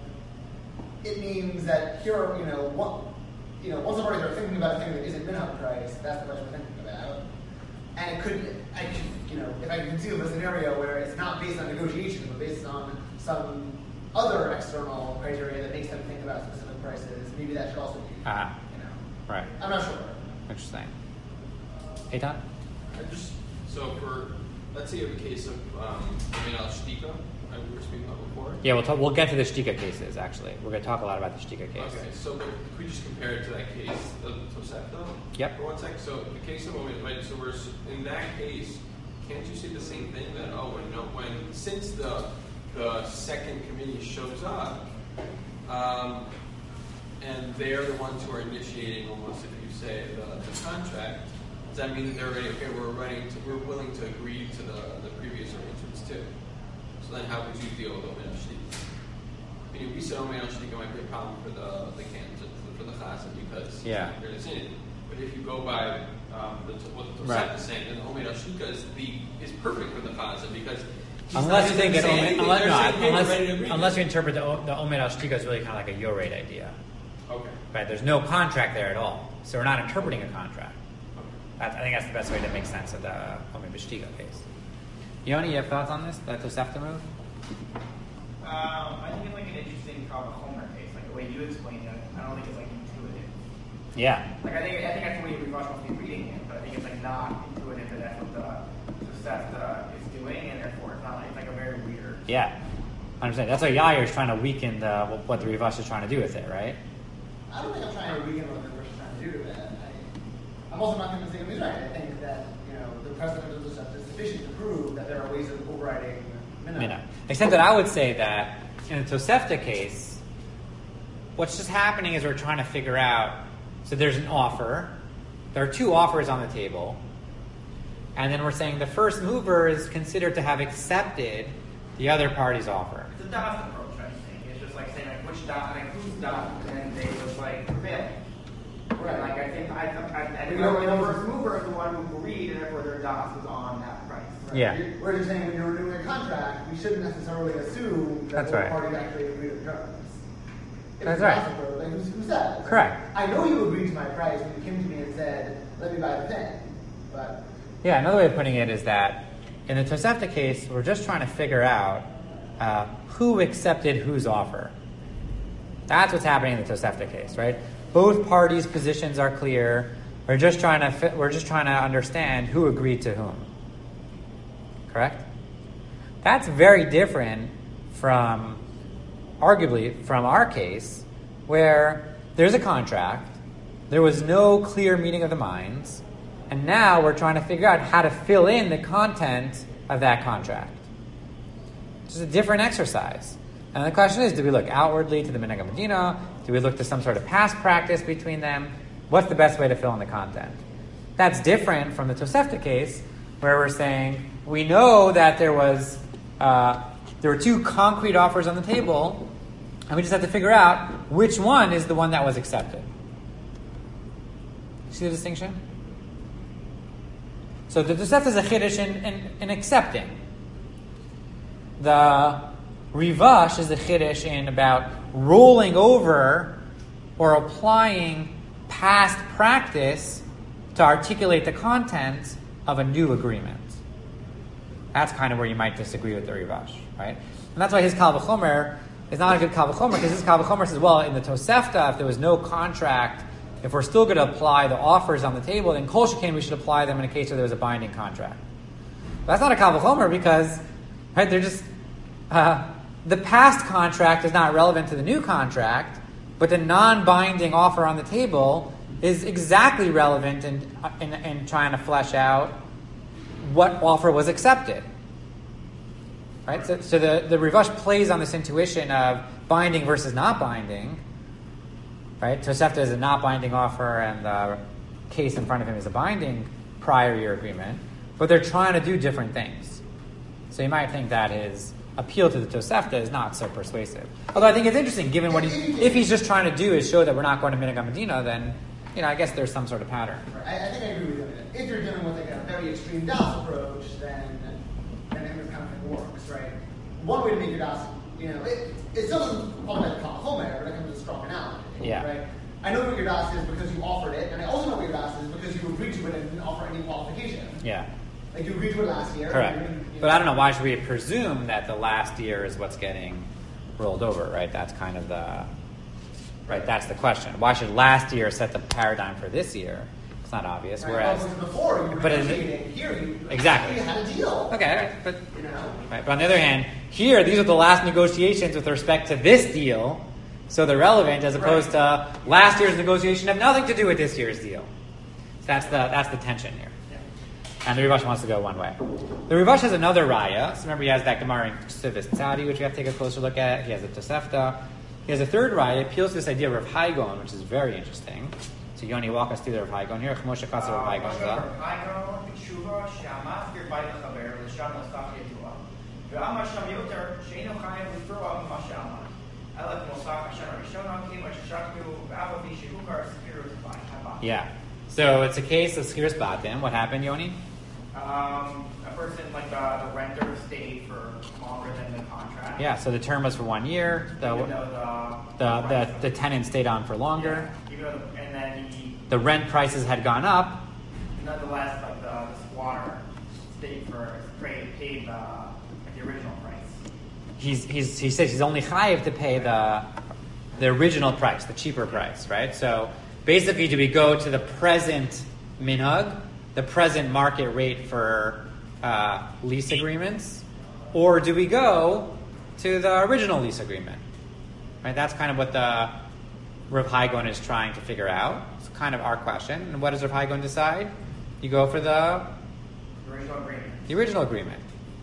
It means that here, are, you know, what, you know, once the parties are thinking about a thing that isn't minhag price, that's the price we're thinking about. And it could, I could, you know, if I can conceive of a scenario where it's not based on negotiation, but based on some other external criteria that makes them think about specific prices, maybe that should also be, Ah, you know, right. I'm not sure. Interesting. Eitan? I just so for let's say you have a case of um, I mean, al shtika, I we were speaking about before. Yeah, we'll talk, we'll get to the shtika cases. Actually, we're going to talk a lot about the shtika case. Okay, so but could we just compare it to that case of Tosefta? Yep. For one sec. So the case of when, right, so we're s- in that case, can't you say the same thing that oh, when no, when since the the second committee shows up, um, and they're the ones who are initiating almost, if you say the, the contract. Does that mean that they're already okay? We're ready to, we're willing to agree to the, the previous arrangements too. So then, how would you deal with Omen Shtika? I mean, we said Omen Shtika might be a problem for the the cans for the chassid because Yeah. they're in it. But if you go by um, the, what the Tosefta Right. is saying, then Omen Shtika is the is perfect for the chassid because he's Unless you not think even that saying Omer, anything. unless, They're no, saying, hey, we're ready to unless, agree. unless you interpret the, O- the Omer al Shtika as really kind of like a your rate idea. Okay. Right? There's no contract there at all. So we're not interpreting a contract. That's, I think that's the best way to make sense of the Omer B'Shtika case. Yoni, you have thoughts on this? The Tosefta move? Um, I think it's like an interesting Kava Homer case, like the way you explained it. I don't think it's like intuitive. Yeah. Like I think I think that's the way Rivash must be reading it, but I think it's like not intuitive that that's what the Tosefta is doing, and therefore it's not like it's like a very weird. Yeah. I understand. That's why Yair is trying to weaken the what the Rivash is trying to do with it, right? I don't think I'm trying to weaken what the person's trying to do to that. I, I'm also not going to say he's right. I think that, you know, the precedent of the stuff is sufficient to prove that there are ways of overriding minhag. Except that I would say that in the Tosefta case, what's just happening is we're trying to figure out, so there's an offer, there are two offers on the table, and then we're saying the first mover is considered to have accepted the other party's offer. It's a DOS approach, I think. It's just like saying like which dot, like whose dot, and they just like prevail. Right. Like I think I, I, I, I think the first mover is the one who agreed, and therefore their DOS was on that price. Right. Yeah. We're just saying when you're doing a contract, we shouldn't necessarily assume that That's both right. parties actually agree to the terms. If That's it's right. DOS approach, like who's, who said? Correct. I know you agreed to my price when you came to me and said, let me buy the pen, but Yeah, another way of putting it is that in the Tosefta case, we're just trying to figure out uh, who accepted whose offer. That's what's happening in the Tosefta case, right? Both parties' positions are clear. We're just trying to fi- we're just trying to understand who agreed to whom. Correct? That's very different from, arguably, from our case, where there's a contract, there was no clear meeting of the minds, and now we're trying to figure out how to fill in the content of that contract. It's just a different exercise. And the question is, do we look outwardly to the Minhag Medina? Do we look to some sort of past practice between them? What's the best way to fill in the content? That's different from the Tosefta case, where we're saying, we know that there was uh, there were two concrete offers on the table, and we just have to figure out which one is the one that was accepted. See the distinction? So the Tosefta is a chiddush in, in, in accepting. The Rivash is a chiddush in about rolling over or applying past practice to articulate the content of a new agreement. That's kind of where you might disagree with the Rivash, right? And that's why his Kal V'chomer is not a good Kal V'chomer, because his Kal V'chomer says, well, in the Tosefta, if there was no contract, if we're still going to apply the offers on the table, then Kol Shekain we should apply them in a case where there was a binding contract. But that's not a Kal V'chomer because, right, they're just, uh, the past contract is not relevant to the new contract, but the non-binding offer on the table is exactly relevant in, in, in trying to flesh out what offer was accepted. Right? So, so the, the Rivash plays on this intuition of binding versus not binding. Right? Tosefta is a not binding offer, and the case in front of him is a binding prior year agreement. But they're trying to do different things. So you might think that his appeal to the Tosefta is not so persuasive. Although I think it's interesting, given what he, if he's just trying to do is show that we're not going to Minhag Medina, then you know I guess there's some sort of pattern. I, I think I agree with you. If you're dealing with like a very extreme DOS approach, then then it kind of thing works, right? One way to make your DOS, you know, it, it still doesn't fall back to Kal V'chomer, but it comes to strong analogy. Yeah. Right? I know what your DOS is because you offered it, and I also know what your DOS is because you agreed to it and didn't offer any qualification. Yeah. Like you agreed to it last year. Correct. And you know, But I don't know, why should we presume that the last year is what's getting rolled over, right? That's kind of the, right, that's the question. Why should last year set the paradigm for this year? It's not obvious. Right? Whereas, Well, before you but in the- negotiated, here you Exactly. you had a deal. okay, but, You know? right, but on the other hand, here, these are the last negotiations with respect to this deal, so they're relevant as opposed to last year's negotiation have nothing to do with this year's deal. So that's the, that's the tension here. And the Rivash wants to go one way. The Rivash has another raya. So remember, he has that Gemara in Ksivis Tzadi, which we have to take a closer look at. He has a Tosefta. He has a third raya. Appeals to this idea of Rav Haigon, which is very interesting. So Yoni, walk us through the Rav Haigon here. Chmoshe Kasa Rav Haigon. Yeah. So it's a case of Skiris Batim. What happened, Yoni? Um, a person, like the, the renter, stayed for longer than the contract. Yeah, so the term was for one year. The, Even though the, the, the tenant stayed on for longer. Yeah, even though the, and then he, The rent prices had gone up. nonetheless, like the, the squatter stayed for paid, paid the, like the original price. He's, he's, he says he's only chayiv to pay the, the original price, the cheaper price, right? So basically, do we go to the present minhag, the present market rate for uh, lease agreements, or do we go to the original lease agreement? Right? That's kind of what the Rav Haigon is trying to figure out. It's kind of our question. And what does Rav Haigon decide? You go for the The original agreement. the original agreement.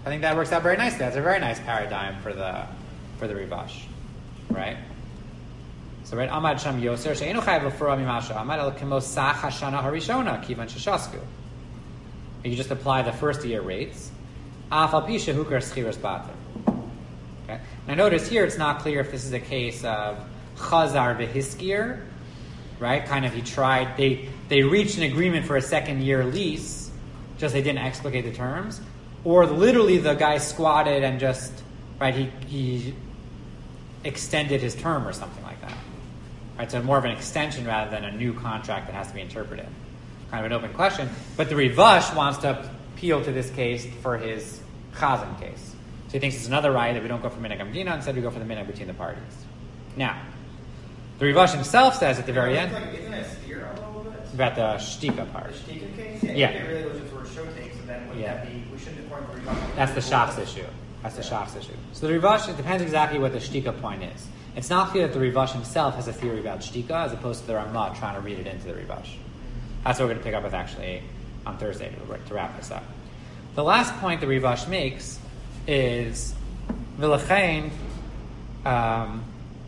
I think that works out very nicely. That's a very nice paradigm for the for the Rivash, right? So right, Amad Sham Yoser she'enu chayv l'fura mimasha Amad el kemo sach hashana harishona kivan sheshasku. You just apply the first year rates. Af al pi shehukar schiras bater. Okay. Now notice here it's not clear if this is a case of chazar v'hiskir, right? Kind of he tried, they they reached an agreement for a second year lease, just they didn't explicate the terms, or literally the guy squatted and just, right, he he extended his term or something like that. Right, so more of an extension rather than a new contract that has to be interpreted. Kind of an open question. But the Rivash wants to appeal to this case for his Chazan case. So he thinks it's another right that we don't go for Minhag Hamdina, instead we go for the Minhag between the parties. Now, the Rivash himself says at the very end, Like, isn't it steer a little bit? about the Shtika part. The Shtika case? Yeah. Yeah. It really was just where show takes, and then would Yeah. that be, we shouldn't according to the Rivash. That's the Shach's issue. That's the Shach's issue. So the Rivash, it depends exactly what the Shtika point is. It's not clear that the Rivash himself has a theory about Shtika as opposed to the Ramah trying to read it into the Rivash. That's what we're going to pick up with actually on Thursday to, to wrap this up. The last point the Rivash makes is V'lechein, um,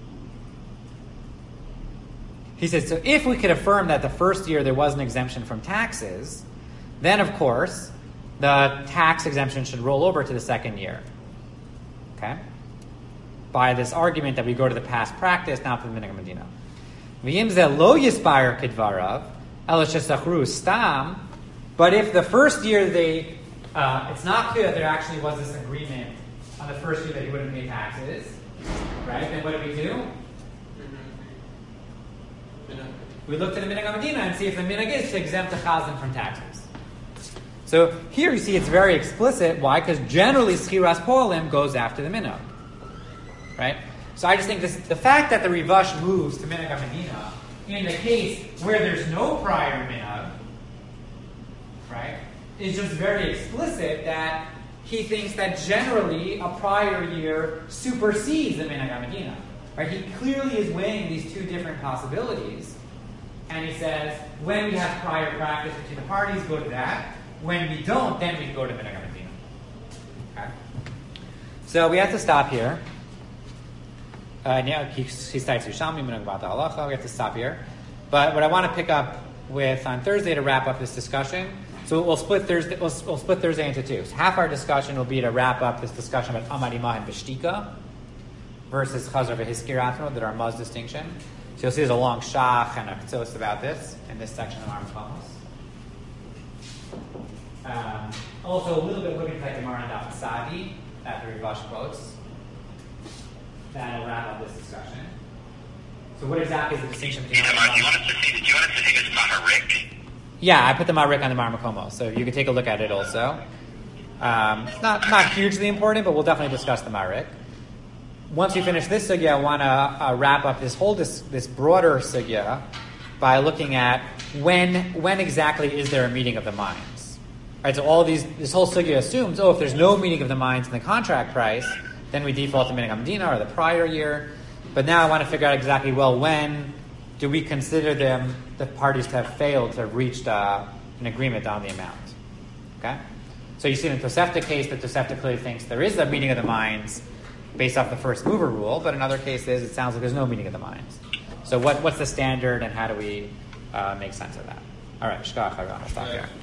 he says, so if we could affirm that the first year there was an exemption from taxes, then of course the tax exemption should roll over to the second year. Okay? By this argument that we go to the past practice, not for the Minhag Medina. V'yim ze lo yispire kidvarav, ela shesachru stam. But if the first year they, uh, it's not clear that there actually was this agreement on the first year that he wouldn't pay taxes, right? Then what do we do? We look to the Minhag Medina and see if the Minhag is to exempt a Chazan from taxes. So here you see it's very explicit. Why? Because generally Schiras Po'alim goes after the Minhag. Right? So I just think this, the fact that the Rivash moves to Minhag Medina in the case where there's no prior Minhag, right, is just very explicit that he thinks that generally a prior year supersedes the Minhag Medina. Right? He clearly is weighing these two different possibilities, and he says, when we have prior practice between the parties, go to that. When we don't, then we go to Minhag Medina. Okay? So we have to stop here. Uh, yeah, he cites Yerushalmi, Minhag Bata Halacha. We have to stop here. But what I want to pick up with on Thursday to wrap up this discussion, so we'll split Thursday. We'll, we'll split Thursday into two. So half our discussion will be to wrap up this discussion about Amad Imah and B'shtika versus Chazar v'Hiskir Atmo, that are Muz distinction. So you'll see there's a long shach and a k'tzos about this in this section of our Machamos. Um, also, a little bit looking at the Gemara and Daf Sadi that the Rivash quotes. That'll wrap up this discussion. So, what exactly is the distinction between? Itamar, do you want us to see? Do you want us to take this Maharik? Yeah, I put the Maharik on the Mar Makomo, so you can take a look at it also. Um, it's not not hugely important, but we'll definitely discuss the Maharik. Once we finish this sugya, I want to uh, wrap up this whole this, this broader sugya by looking at when when exactly is there a meeting of the minds. Right. So all these this whole sugya assumes, oh, if there's no meeting of the minds in the contract price, then we default to Minhag Hamdina or the prior year. But now I want to figure out exactly, well, when do we consider them the parties to have failed to have reached uh, an agreement on the amount? Okay. So you see in the Tosefta case, the Tosefta clearly thinks there is a meeting of the minds based off the first mover rule, but in other cases it sounds like there's no meeting of the minds. So what, what's the standard and how do we uh, make sense of that? All right, Shkach, I'll stop here.